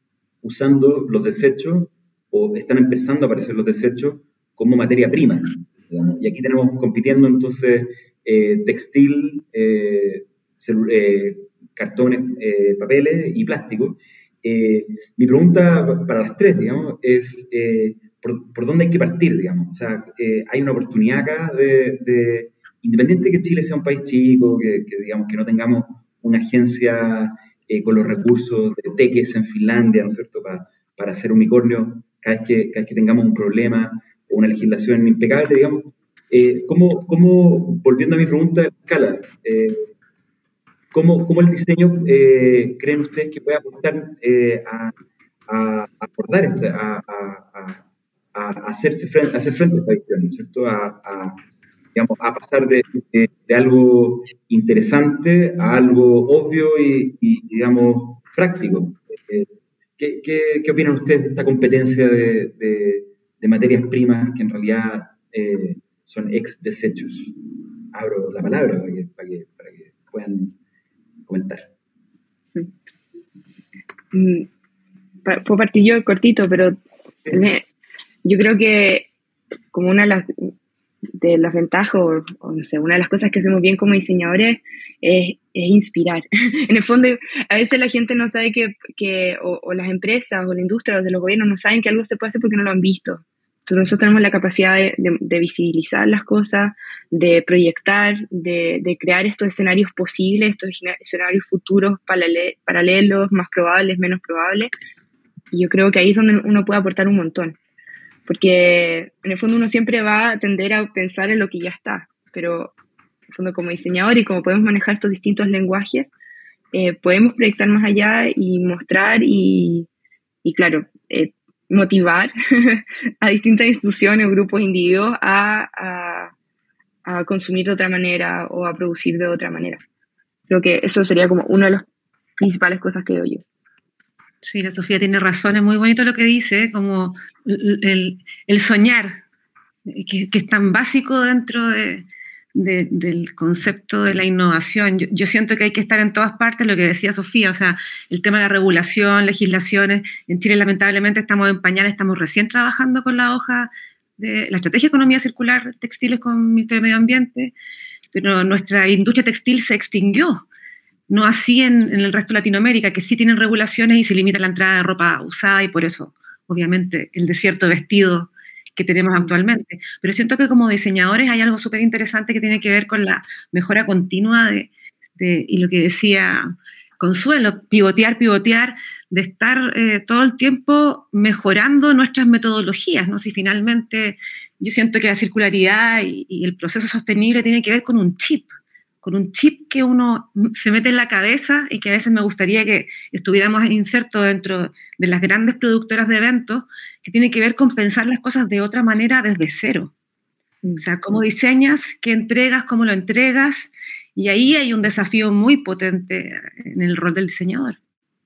usando los desechos, o están empezando a aparecer los desechos como materia prima, digamos. Y aquí tenemos compitiendo entonces eh, textil, eh, celu- eh, cartones, eh, papeles y plástico. Eh, mi pregunta para las tres, digamos, es eh, ¿por, ¿por dónde hay que partir, digamos? O sea, eh, hay una oportunidad acá de, de, independiente de que Chile sea un país chico, que, que digamos que no tengamos una agencia Eh, con los recursos de teques en Finlandia, ¿no es cierto?, para, para hacer unicornio cada vez, que, cada vez que tengamos un problema o una legislación impecable, digamos. Eh, ¿cómo, ¿Cómo, volviendo a mi pregunta de escala, eh, ¿cómo, ¿cómo el diseño eh, creen ustedes que puede aportar eh, a, a, a abordar esta, a, a, a, a hacerse frente, a hacer frente a esta visión, ¿no es cierto?, a, a digamos, a pasar de, de, de algo interesante a algo obvio y, y digamos, práctico? Eh, ¿qué, qué, ¿Qué opinan ustedes de esta competencia de, de, de materias primas que en realidad eh, son ex desechos? Abro la palabra para que, para que, para que puedan comentar. Mm, puedo partir yo cortito, pero yo creo que como una de las de las ventajas, o, o no sé, una de las cosas que hacemos bien como diseñadores es, es inspirar. En el fondo, a veces la gente no sabe que, que o, o las empresas, o la industria, o de los gobiernos no saben que algo se puede hacer porque no lo han visto. nosotros tenemos la capacidad de, de, de visibilizar las cosas, de proyectar, de, de crear estos escenarios posibles, estos escenarios futuros paralel, paralelos, más probables, menos probables. Y yo creo que ahí es donde uno puede aportar un montón. Porque en el fondo uno siempre va a tender a pensar en lo que ya está. Pero en el fondo como diseñador y como podemos manejar estos distintos lenguajes, eh, podemos proyectar más allá y mostrar y, y claro, eh, motivar a distintas instituciones o grupos individuos a, a, a consumir de otra manera o a producir de otra manera. Creo que eso sería como una de las principales cosas que veo yo. Sí, la Sofía tiene razón, es muy bonito lo que dice, como el, el, el soñar, que, que es tan básico dentro de, de, del concepto de la innovación. Yo, yo siento que hay que estar en todas partes, lo que decía Sofía, o sea, el tema de la regulación, legislaciones. En Chile lamentablemente estamos en pañales, estamos recién trabajando con la hoja de la estrategia de economía circular textiles con el Ministerio de Medio Ambiente, pero nuestra industria textil se extinguió. No así en, en el resto de Latinoamérica, que sí tienen regulaciones y se limita la entrada de ropa usada y por eso, obviamente, el desierto de vestido que tenemos actualmente. Pero siento que como diseñadores hay algo súper interesante que tiene que ver con la mejora continua de, de, y lo que decía Consuelo, pivotear, pivotear, de estar eh, todo el tiempo mejorando nuestras metodologías, ¿no? Si finalmente yo siento que la circularidad y, y el proceso sostenible tiene que ver con un chip, con un chip que uno se mete en la cabeza y que a veces me gustaría que estuviéramos insertos dentro de las grandes productoras de eventos, que tiene que ver con pensar las cosas de otra manera desde cero. O sea, cómo diseñas, qué entregas, cómo lo entregas, y ahí hay un desafío muy potente en el rol del diseñador.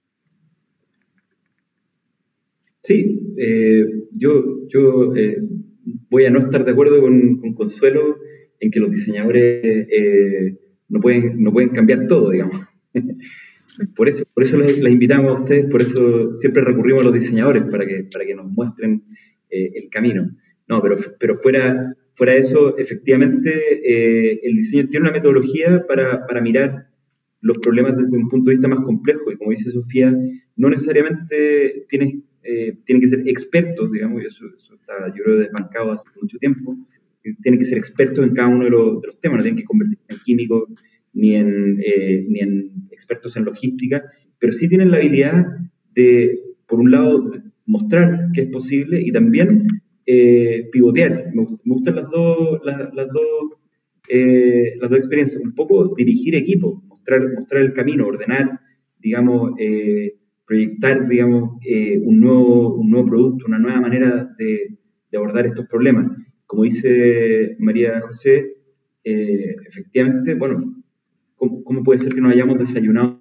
Sí, eh, yo, yo eh, voy a no estar de acuerdo con, con Consuelo en que los diseñadores eh, no pueden, no pueden cambiar todo, digamos. Por eso, por eso les, les invitamos a ustedes, por eso siempre recurrimos a los diseñadores, para que, para que nos muestren eh, el camino. No, pero, pero fuera, fuera de eso, efectivamente, eh, el diseño tiene una metodología para, para mirar los problemas desde un punto de vista más complejo, y como dice Sofía, no necesariamente tienes, eh, tienen que ser expertos, digamos, y eso, eso está, yo creo, desbancado hace mucho tiempo. Tienen que ser expertos en cada uno de los, de los temas, no tienen que convertirse en químicos ni en, eh, ni en expertos en logística, pero sí tienen la habilidad de, por un lado, mostrar que es posible y también eh, pivotear. Me, me gustan las dos, las, las, dos, eh, las dos experiencias. Un poco dirigir equipos, mostrar, mostrar el camino, ordenar, digamos, eh, proyectar, digamos, eh, un, nuevo, un nuevo producto, una nueva manera de, de abordar estos problemas. Como dice María José, eh, efectivamente, bueno, ¿cómo, ¿cómo puede ser que no hayamos desayunado?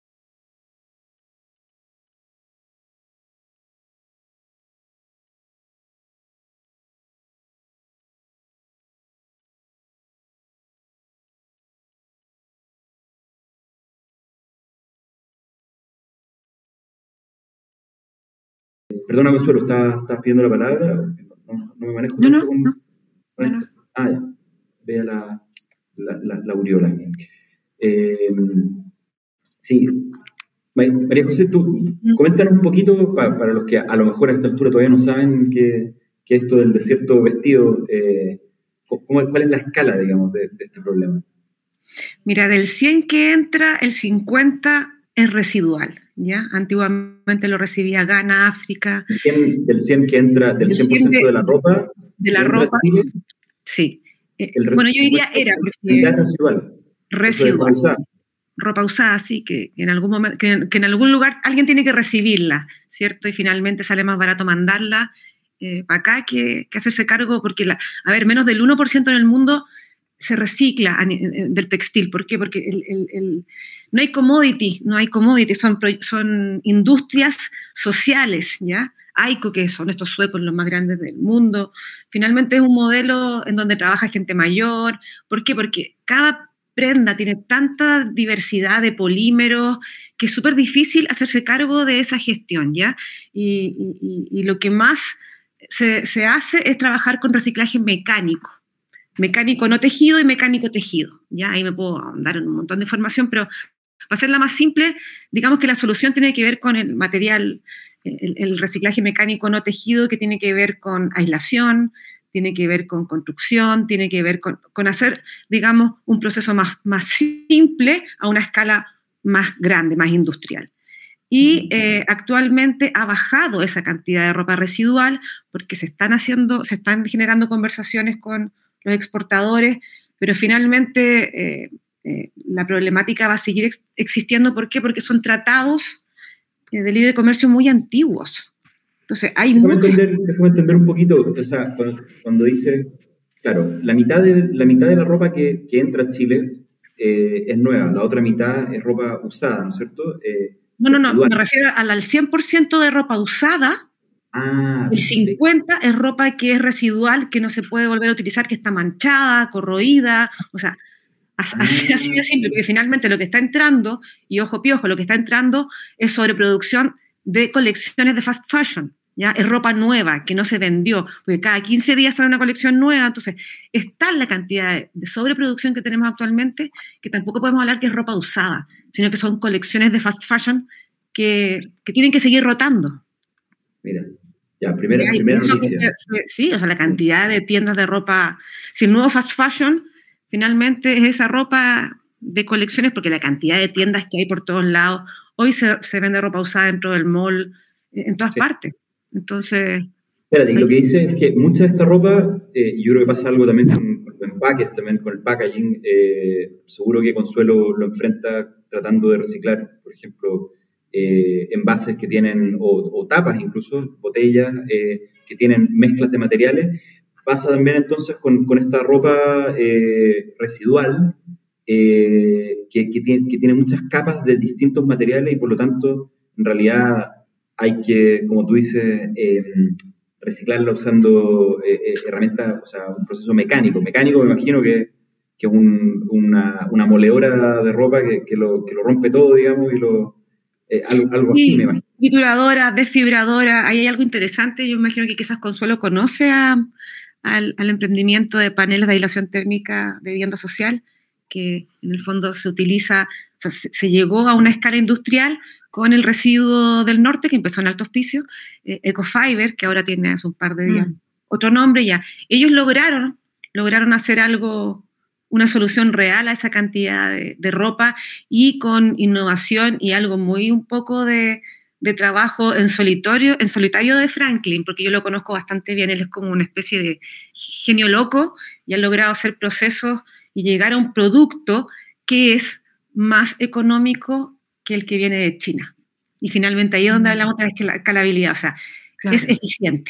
Perdona, Consuelo, ¿estás, estás pidiendo la palabra? No, no me manejo no, tanto no, con... no, no, no. Ah, ya. Vea la, la, la, la aureola. Eh, sí. María José, tú, coméntanos un poquito, para, para los que a lo mejor a esta altura todavía no saben qué es esto del desierto vestido, eh, ¿cómo, ¿cuál es la escala, digamos, de, de este problema? Mira, del cien que entra, el cincuenta es residual, ¿ya? Antiguamente lo recibía Ghana, África. ¿Del cien, del cien que entra, del cien por ciento de, de la ropa? De la ropa, Chile, sí. Eh, bueno, yo diría era, porque... Es residual. Residual, sí. Ropa usada, sí, que, que en algún momento, que, que en algún lugar alguien tiene que recibirla, ¿cierto? Y finalmente sale más barato mandarla eh, para acá que, que hacerse cargo, porque, la, a ver, menos del uno por ciento en el mundo se recicla a, del textil. ¿Por qué? Porque el, el, el, no hay commodity, no hay commodity, son, son industrias sociales, ¿ya? AICO, que son estos suecos los más grandes del mundo. Finalmente es un modelo en donde trabaja gente mayor. ¿Por qué? Porque cada prenda tiene tanta diversidad de polímeros que es súper difícil hacerse cargo de esa gestión, ¿ya? Y, y, y lo que más se, se hace es trabajar con reciclaje mecánico. Mecánico no tejido y mecánico tejido, ¿ya? Ahí me puedo dar un montón de información, pero para hacerla más simple, digamos que la solución tiene que ver con el material el, el reciclaje mecánico no tejido, que tiene que ver con aislación, tiene que ver con construcción, tiene que ver con, con hacer, digamos, un proceso más, más simple a una escala más grande, más industrial. Y eh, actualmente ha bajado esa cantidad de ropa residual porque se están haciendo, se están generando conversaciones con los exportadores, pero finalmente eh, eh, la problemática va a seguir ex existiendo. ¿Por qué? Porque son tratados eh, de libre comercio muy antiguos. Entonces, hay déjame, muchas... entender, déjame entender un poquito, o sea, cuando, cuando dice, claro, la mitad de la, mitad de la ropa que, que entra a Chile eh, es nueva, la otra mitad es ropa usada, ¿no es cierto? Eh, no, no, no, me refiero al, al cien por ciento de ropa usada. Ah, el cincuenta por ciento es ropa que es residual, que no se puede volver a utilizar, que está manchada, corroída, o sea, así, ah. así de simple, porque finalmente lo que está entrando, y ojo piojo, lo que está entrando es sobreproducción de colecciones de fast fashion, ¿ya? Es ropa nueva que no se vendió, porque cada quince días sale una colección nueva. Entonces es tal la cantidad de, de sobreproducción que tenemos actualmente que tampoco podemos hablar que es ropa usada, sino que son colecciones de fast fashion que, que tienen que seguir rotando. Mira, ya, primera, primera noticia. Se, sí, o sea, la cantidad de tiendas de ropa, si el nuevo fast fashion finalmente es esa ropa de colecciones, porque la cantidad de tiendas que hay por todos lados, hoy se, se vende ropa usada dentro del mall, en todas sí. partes. Entonces... Espérate, y lo que dice es que mucha de esta ropa, eh, yo creo que pasa algo también con, con los empaques, también con el packaging, eh, seguro que Consuelo lo enfrenta tratando de reciclar, por ejemplo, eh, envases que tienen, o, o tapas incluso, botellas, eh, que tienen mezclas de materiales. Pasa también entonces con, con esta ropa eh, residual, eh, que, que, tiene, que tiene muchas capas de distintos materiales y por lo tanto, en realidad, hay que, como tú dices, eh, reciclarla usando eh, herramientas, o sea, un proceso mecánico. Mecánico me imagino que, que es un, una, una moledora de ropa que, que, lo, que lo rompe todo, digamos, y lo, eh, algo, algo sí, así, me imagino. Trituradora, desfibradora, ahí hay algo interesante. Yo imagino que quizás Consuelo conoce a, al, al emprendimiento de paneles de aislación térmica de vivienda social, que en el fondo se utiliza, o sea, se, se llegó a una escala industrial con el residuo del norte, que empezó en Alto Hospicio, eh, Ecofiber, que ahora tiene hace un par de días mm. otro nombre ya. Ellos lograron, lograron hacer algo, una solución real a esa cantidad de, de ropa, y con innovación y algo muy un poco de, de trabajo en solitario, en solitario de Franklin, porque yo lo conozco bastante bien. Él es como una especie de genio loco y ha logrado hacer procesos y llegar a un producto que es más económico que el que viene de China. Y finalmente ahí es donde hablamos de la escalabilidad, o sea, claro. es eficiente.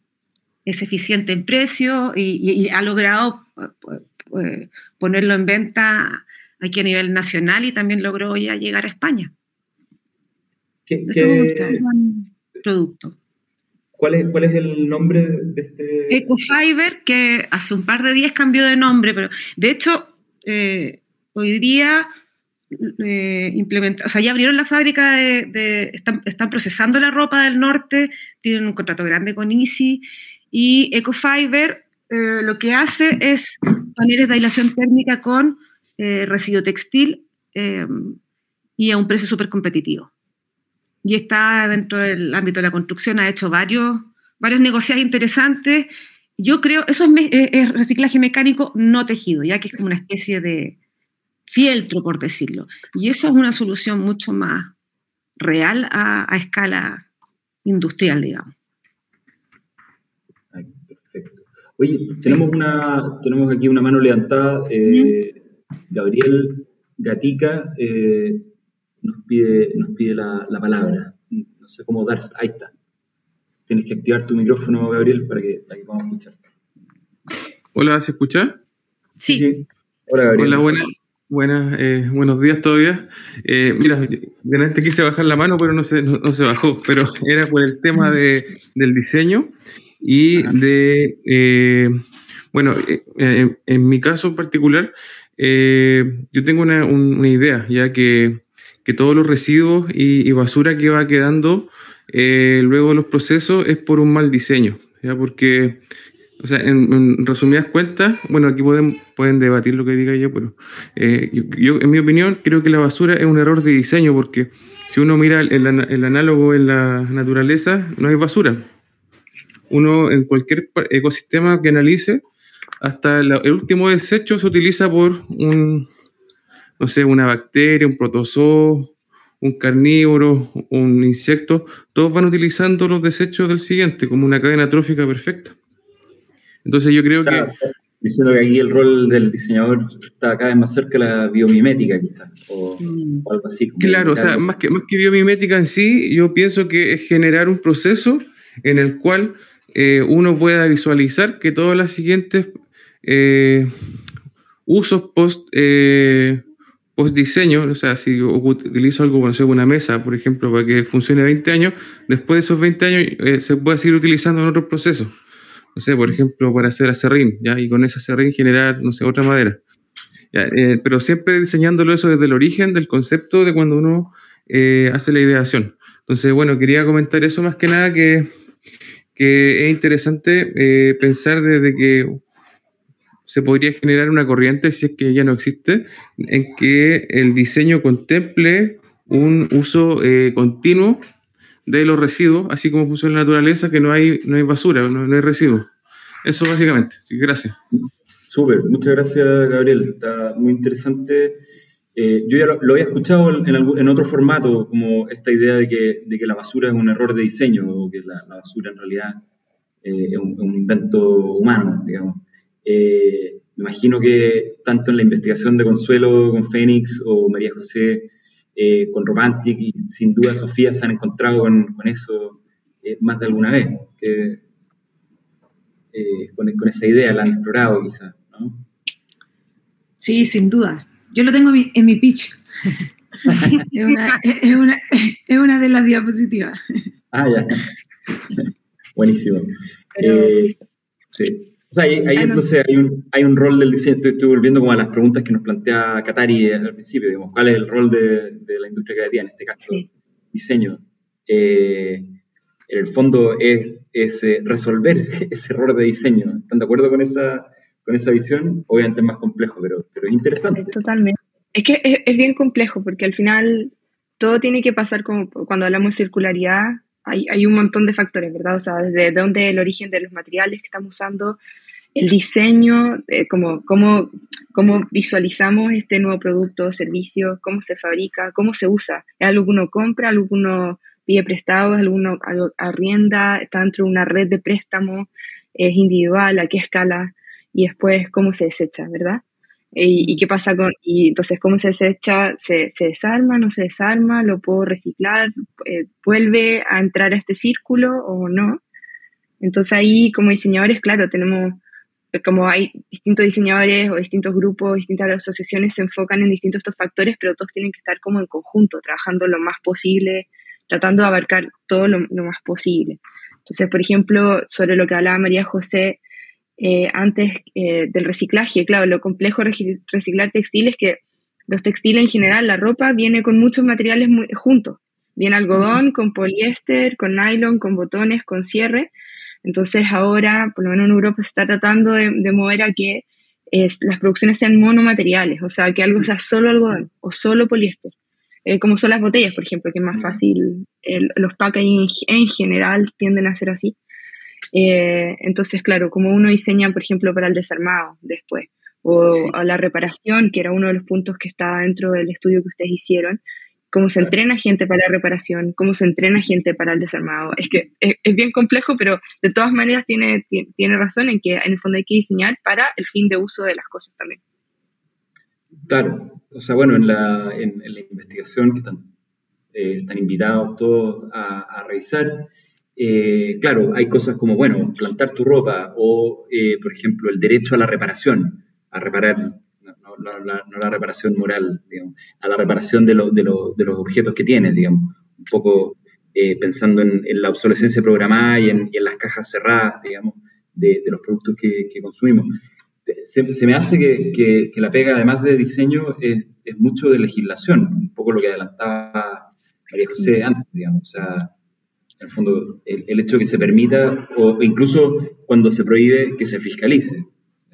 Es eficiente en precio y, y, y ha logrado eh, ponerlo en venta aquí a nivel nacional, y también logró ya llegar a España. ¿Qué, Eso qué, es un producto. ¿Cuál es, ¿Cuál es el nombre de este? Ecofiber, que hace un par de días cambió de nombre, pero de hecho eh, hoy día... Eh, implementa, o sea, ya abrieron la fábrica de, de están, están procesando la ropa del norte, tienen un contrato grande con Easy, y Ecofiber eh, lo que hace es paneles de aislación térmica con eh, residuo textil eh, y a un precio súper competitivo. Y está dentro del ámbito de la construcción, ha hecho varios, varios negociados interesantes. Yo creo, eso es, me, es reciclaje mecánico no tejido, ya que es como una especie de fieltro, por decirlo. Y eso es una solución mucho más real a, a escala industrial, digamos. Ay, perfecto. Oye, tenemos, una, tenemos aquí una mano levantada. Eh, ¿Mm? Gabriel Gatica eh, nos pide, nos pide la, la palabra. No sé cómo dar. Ahí está. Tienes que activar tu micrófono, Gabriel, para que, para que podamos escuchar. Hola, ¿se escucha? Sí. sí. Hola, Gabriel. Hola, buenas. Buenas, eh, buenos días todavía. Eh, mira, realmente quise bajar la mano, pero no se, no, no se bajó. Pero era por el tema de, del diseño y de, eh, bueno, eh, en mi caso en particular, eh, yo tengo una, un, una idea, ya que, que todos los residuos y, y basura que va quedando eh, luego de los procesos es por un mal diseño, ya porque O sea, en, en resumidas cuentas, bueno, aquí pueden, pueden debatir lo que diga yo, pero eh, yo, yo, en mi opinión, creo que la basura es un error de diseño, porque si uno mira el, el, el análogo en la naturaleza, no hay basura. Uno, en cualquier ecosistema que analice, hasta el, el último desecho se utiliza por un, no sé, una bacteria, un protozoo, un carnívoro, un insecto. Todos van utilizando los desechos del siguiente como una cadena trófica perfecta. Entonces yo creo o sea, que... Diciendo que aquí el rol del diseñador está cada vez más cerca de la biomimética, quizás, o, o algo así. Como claro, o sea, más que, más que biomimética en sí, yo pienso que es generar un proceso en el cual eh, uno pueda visualizar que todas las siguientes eh, usos post, eh, post diseño, o sea, si utilizo algo, bueno, una mesa, por ejemplo, para que funcione veinte años, después de esos veinte años eh, se puede seguir utilizando en otros procesos. No sé, por ejemplo, para hacer acerrín, ¿ya? Y con ese acerrín generar, no sé, otra madera. ¿Ya? Eh, pero siempre diseñándolo eso desde el origen del concepto de cuando uno eh, hace la ideación. Entonces, bueno, quería comentar eso más que nada, que, que es interesante eh, pensar desde que se podría generar una corriente, si es que ya no existe, en que el diseño contemple un uso eh, continuo de los residuos, así como funciona la naturaleza, que no hay, no hay basura, no, no hay residuos. Eso básicamente. Sí, gracias. Súper, muchas gracias, Gabriel. Está muy interesante. Eh, yo ya lo, lo había escuchado en, algún, en otro formato, como esta idea de que, de que la basura es un error de diseño, o que la, la basura en realidad eh, es, un, es un invento humano, digamos. Eh, me imagino que tanto en la investigación de Consuelo con Fénix o María José eh, con Romantic, y sin duda Sofía se han encontrado con, con eso eh, más de alguna vez, que, eh, con, con esa idea la han explorado quizás, ¿no? Sí, sin duda. Yo lo tengo en mi, en mi pitch. es, una, es, una, es una de las diapositivas. Ah, ya. Buenísimo. Pero... Eh, sí. O sea, ahí, ahí entonces hay un, hay un rol del diseño. Estoy, estoy volviendo como a las preguntas que nos plantea Katari al principio, digamos, ¿cuál es el rol de, de la industria creativa, en este caso, sí. diseño? Eh, en el fondo es, es eh, resolver ese error de diseño. ¿Están de acuerdo con esa, con esa visión? Obviamente es más complejo, pero, pero es interesante. Totalmente. Es que es, es bien complejo, porque al final todo tiene que pasar como cuando hablamos de circularidad, hay, hay un montón de factores, ¿verdad? O sea, desde dónde el origen de los materiales que estamos usando, el diseño, eh, cómo, cómo, cómo visualizamos este nuevo producto o servicio, cómo se fabrica, cómo se usa. ¿Es algo que uno compra, algo que uno pide prestado, algo que uno arrienda, está dentro de una red de préstamos, es individual, a qué escala, y después cómo se desecha, ¿verdad? Y, y qué pasa con, y entonces cómo se desecha, se, se desarma, no se desarma, lo puedo reciclar, eh, vuelve a entrar a este círculo o no. Entonces ahí como diseñadores, claro, tenemos, como hay distintos diseñadores o distintos grupos, distintas asociaciones se enfocan en distintos estos factores, pero todos tienen que estar como en conjunto, trabajando lo más posible, tratando de abarcar todo lo, lo más posible. Entonces, por ejemplo, sobre lo que hablaba María José, Eh, antes eh, del reciclaje, claro, lo complejo de reciclar textiles es que los textiles en general, la ropa viene con muchos materiales muy, juntos, viene algodón con poliéster, con nylon, con botones, con cierre. Entonces ahora, por lo menos en Europa, se está tratando de, de mover a que es, las producciones sean monomateriales, o sea, que algo sea solo algodón o solo poliéster, eh, como son las botellas, por ejemplo, que es más fácil, el, los packaging en general tienden a ser así. Eh, entonces, claro, como uno diseña, por ejemplo, para el desarmado después, o, sí. o la reparación, que era uno de los puntos que estaba dentro del estudio que ustedes hicieron, cómo se entrena gente para la reparación, cómo se entrena gente para el desarmado. Es que es, es bien complejo, pero de todas maneras tiene, tiene, tiene razón en que en el fondo hay que diseñar para el fin de uso de las cosas también. Claro, o sea, bueno, en la, en, en la investigación que están, eh, están invitados todos a, a revisar, Eh, claro, hay cosas como, bueno, plantar tu ropa o, eh, por ejemplo, el derecho a la reparación, a reparar, no, no, no, la, no la reparación moral, digamos, a la reparación de, lo, de, lo, de los objetos que tienes, digamos, un poco eh, pensando en, en la obsolescencia programada y en, y en las cajas cerradas, digamos, de, de los productos que, que consumimos. Se, se me hace que, que, que la pega, además de diseño, es, es mucho de legislación, un poco lo que adelantaba María José antes, digamos, o sea, En el fondo, el, el hecho de que se permita, o incluso cuando se prohíbe, que se fiscalice.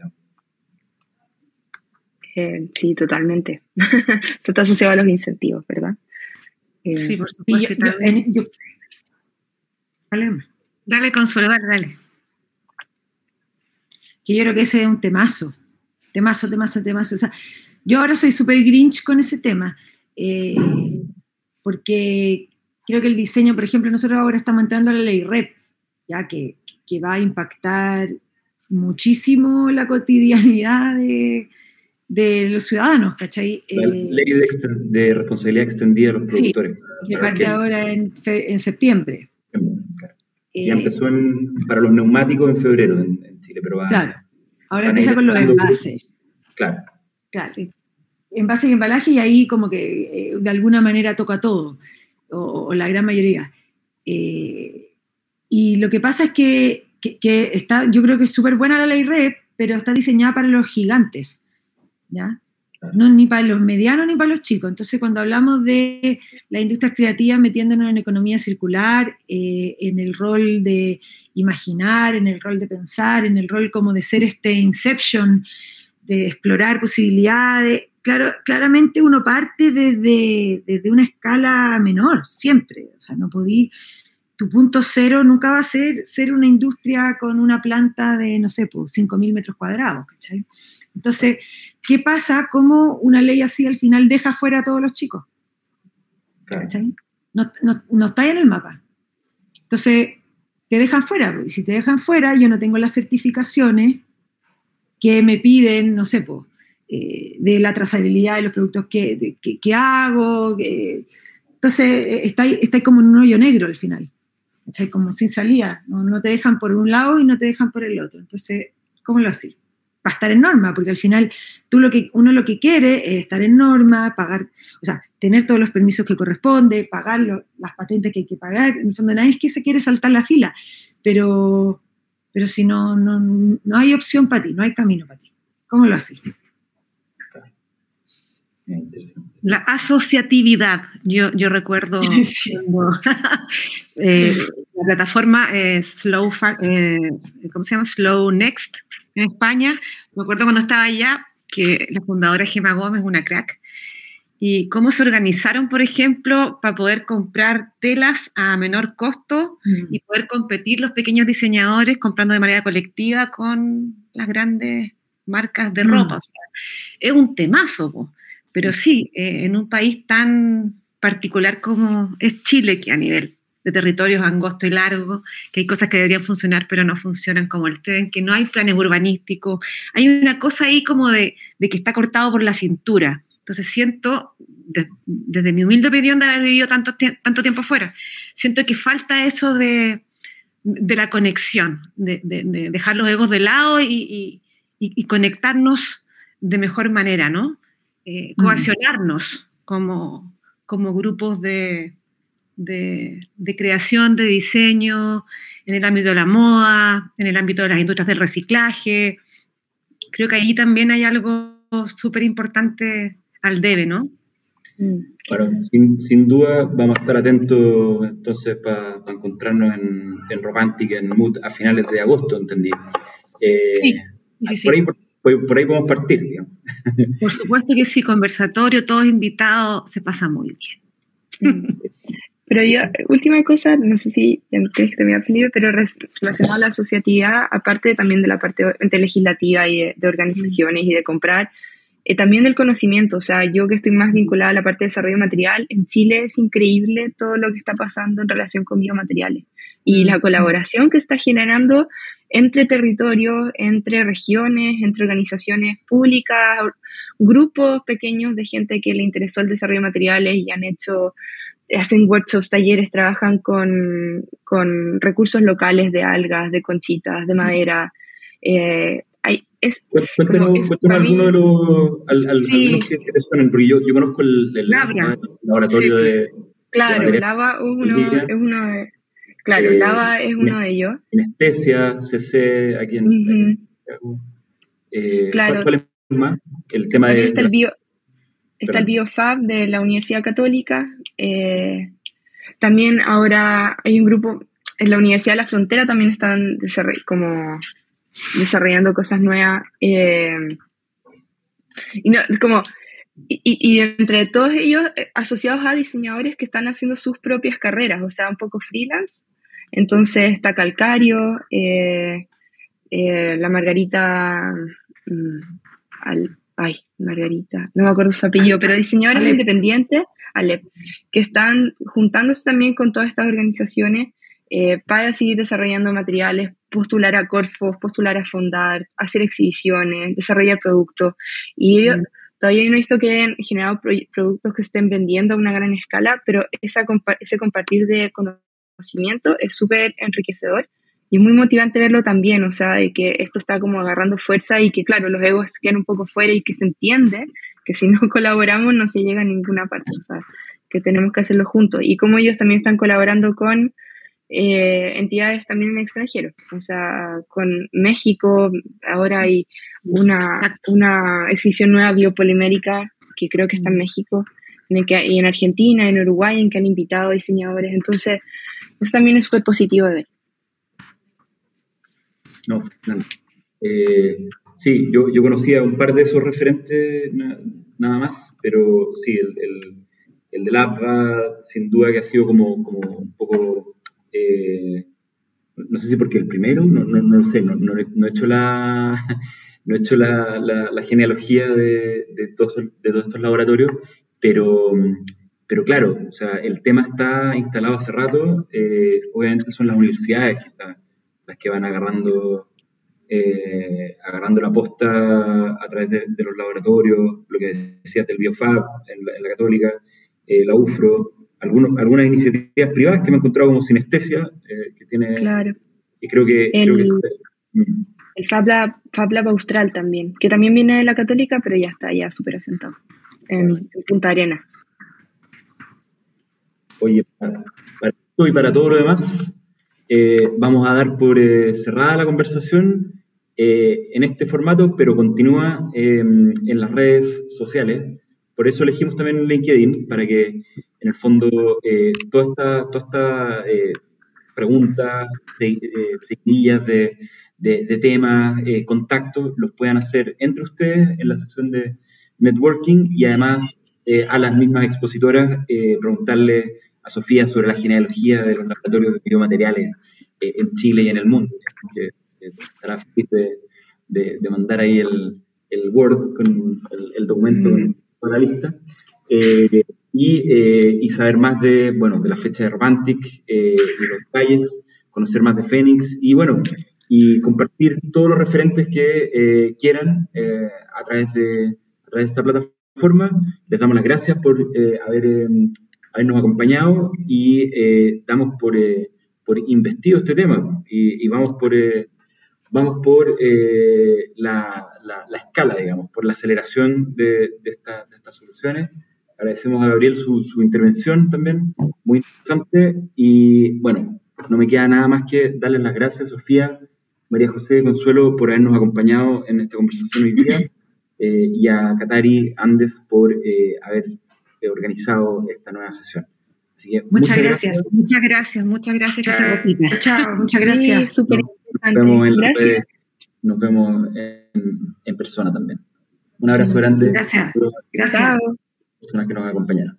Eh, sí, totalmente. Se está asociado a los incentivos, ¿verdad? Eh, sí, por supuesto. Yo, yo, en, yo, dale, dale, Consuelo, dale, dale. Que yo creo que ese es un temazo. Temazo, temazo, temazo. O sea, yo ahora soy súper grinch con ese tema. Eh, porque creo que el diseño, por ejemplo, nosotros ahora estamos entrando a la ley R E P, ya que, que va a impactar muchísimo la cotidianidad de, de los ciudadanos, ¿cachai? La eh, ley de, de responsabilidad extendida de los productores. Sí, que parte ahora en, fe, en septiembre. Claro. Ya eh, empezó en, para los neumáticos en febrero en, en Chile, pero va, claro, ahora empieza con los envases. Claro. Claro, envases y embalaje, y ahí como que eh, de alguna manera toca todo, o, o la gran mayoría. Eh, y lo que pasa es que, que, que está, yo creo que es súper buena la ley R E P, pero está diseñada para los gigantes, ¿ya? No, ni para los medianos ni para los chicos. Entonces, cuando hablamos de las industrias creativas metiéndonos en economía circular, eh, en el rol de imaginar, en el rol de pensar, en el rol como de ser este inception, de explorar posibilidades, claro, claramente uno parte desde, desde una escala menor, siempre. O sea, no podí, tu punto cero nunca va a ser ser una industria con una planta de, no sé, pues cinco mil metros cuadrados, ¿cachai? Entonces, ¿qué pasa? ¿Cómo una ley así al final deja fuera a todos los chicos? ¿Cachai? No, no, no está en el mapa. Entonces, te dejan fuera. Y si te dejan fuera, yo no tengo las certificaciones que me piden, no sé, po, eh, de la trazabilidad de los productos que, de, que, que hago. Que, entonces, está, está como en un hoyo negro al final. ¿Cachai? Como sin salida. No, no te dejan por un lado y no te dejan por el otro. Entonces, ¿cómo lo haces? Para estar en norma, porque al final tú lo que, uno lo que quiere es estar en norma, pagar, o sea, tener todos los permisos que corresponde, pagar lo, las patentes que hay que pagar. En el fondo, nadie es que se quiere saltar la fila, pero, pero si no, no, no hay opción para ti, no hay camino para ti. ¿Cómo lo haces? La asociatividad. Yo, yo recuerdo sí. cuando, eh, la plataforma eh, Slow, eh, ¿cómo se llama? Slow Next en España. Me acuerdo cuando estaba allá que la fundadora Gemma Gómez, una crack, y cómo se organizaron, por ejemplo, para poder comprar telas a menor costo mm. y poder competir los pequeños diseñadores comprando de manera colectiva con las grandes marcas de ropa. Mm. O sea, es un temazo, po. Pero sí, eh, en un país tan particular como es Chile, que a nivel de territorios angosto y largo, que hay cosas que deberían funcionar pero no funcionan, como el tren, que no hay planes urbanísticos, hay una cosa ahí como de, de que está cortado por la cintura. Entonces siento, de, desde mi humilde opinión de haber vivido tanto, tanto tiempo fuera, siento que falta eso de, de la conexión, de, de, de dejar los egos de lado y, y, y conectarnos de mejor manera, ¿no? Eh, coaccionarnos mm. como, como grupos de, de, de creación, de diseño, en el ámbito de la moda, en el ámbito de las industrias del reciclaje. Creo que ahí también hay algo súper importante al debe, ¿no? Bueno, sin, sin duda vamos a estar atentos entonces para pa encontrarnos en, en Romantic, en Mood, a finales de agosto, entendí. Eh, sí, sí, sí. Por ahí, por, por ahí podemos partir, digamos. Por supuesto que sí, conversatorio, todos invitados, se pasa muy bien. Pero yo, última cosa, no sé si tienes que terminar, Felipe, pero relacionado a la asociatividad, aparte también de la parte legislativa y de, de organizaciones y de comprar, eh, también del conocimiento. O sea, yo que estoy más vinculada a la parte de desarrollo material, en Chile es increíble todo lo que está pasando en relación con biomateriales y la colaboración que está generando entre territorios, entre regiones, entre organizaciones públicas, grupos pequeños de gente que le interesó el desarrollo de materiales y han hecho, hacen workshops, talleres, trabajan con, con recursos locales de algas, de conchitas, de madera. Eh, hay, es, cuéntanos, es, cuéntanos algunos de los al, al, sí. algunos que, que te suenan, porque yo, yo conozco el, el, Labra. el laboratorio sí. de... Claro, de Lava es uno, es uno de... Claro, eh, Lava es uno de ellos. Anestesia, C C, aquí en... Uh-huh. eh, claro. ¿Cuál es más? El tema También de... Está el, bio, está el BioFab de la Universidad Católica. Eh, también ahora hay un grupo, en la Universidad de la Frontera también están desarroll- como desarrollando cosas nuevas. Eh, y no, como, y, y entre todos ellos, eh, asociados a diseñadores que están haciendo sus propias carreras, o sea, un poco freelance. Entonces está Calcario, eh, eh, la Margarita, mm, al, ay, Margarita, no me acuerdo su apellido, pero diseñadores Alep. independientes, Alep, que están juntándose también con todas estas organizaciones eh, para seguir desarrollando materiales, postular a Corfos, postular a Fondar, hacer exhibiciones, desarrollar productos. Y ellos, mm. todavía no he visto que hayan generado pro- productos que estén vendiendo a una gran escala, pero esa compa- ese compartir de conocimiento es súper enriquecedor. Y es muy motivante verlo también, o sea, de que esto está como agarrando fuerza y que, claro, los egos quedan un poco fuera y que se entiende que si no colaboramos no se llega a ninguna parte, o sea, que tenemos que hacerlo juntos. Y como ellos también están colaborando con eh, entidades también en el extranjero, o sea, con México, ahora hay una, una exhibición nueva biopolimérica que creo que está en México, en el que, y en Argentina, en Uruguay, en que han invitado diseñadores, entonces eso también es súper positivo de ver. No, no. Eh, sí, yo, yo conocía un par de esos referentes na, nada más, pero sí, el, el, el del A P A sin duda que ha sido como, como un poco, eh, no sé si porque el primero, no, no, no lo sé, no, no, no he hecho la, no he hecho la, la, la genealogía de, de, todos, de todos estos laboratorios, pero, pero claro, o sea, el tema está instalado hace rato, eh, obviamente son las universidades que están las que van agarrando, eh, agarrando la posta a través de, de los laboratorios, lo que decías del BioFab en la, en la Católica, eh, la U F R O, algunos, algunas iniciativas privadas que me he encontrado como Sinestesia, eh, que tiene... Claro. Y creo que... El, creo que mm. el Fab Lab, Fab Lab Austral también, que también viene de la Católica, pero ya está ya súper asentado en, en Punta Arenas. Oye, para, para esto y para todo lo demás... Eh, vamos a dar por eh, cerrada la conversación eh, en este formato, pero continúa eh, en las redes sociales. Por eso elegimos también LinkedIn, para que en el fondo eh, todas estas toda esta, eh, preguntas, eh, seguidillas de, de, de temas, eh, contactos, los puedan hacer entre ustedes en la sección de networking y además eh, a las mismas expositoras eh, preguntarle a Sofía sobre la genealogía de los laboratorios de biomateriales eh, en Chile y en el mundo, que, que estará feliz de, de, de mandar ahí el, el Word con el, el documento mm. con la lista, eh, y, eh, y saber más de, bueno, de la fecha de Romantic, eh, de los detalles, conocer más de Fénix, y bueno, y compartir todos los referentes que eh, quieran eh, a, través de, a través de esta plataforma. Les damos las gracias por eh, haber... Eh, habernos acompañado y eh, damos por, eh, por investido este tema y, y vamos por, eh, vamos por eh, la, la, la escala, digamos, por la aceleración de, de, esta, de estas soluciones. Agradecemos a Gabriel su, su intervención también, muy interesante, y bueno, no me queda nada más que darles las gracias, Sofía, María José, Consuelo, por habernos acompañado en esta conversación hoy día, eh, y a Katari Andes por eh, haber organizado esta nueva sesión. Así que, muchas, muchas gracias. gracias. Muchas gracias, muchas gracias. Chao, chao, muchas gracias. Sí, súper interesante. Nos vemos en las redes, nos vemos en, en persona también. Un abrazo grande. Gracias. Gracias. Personas que nos acompañaron.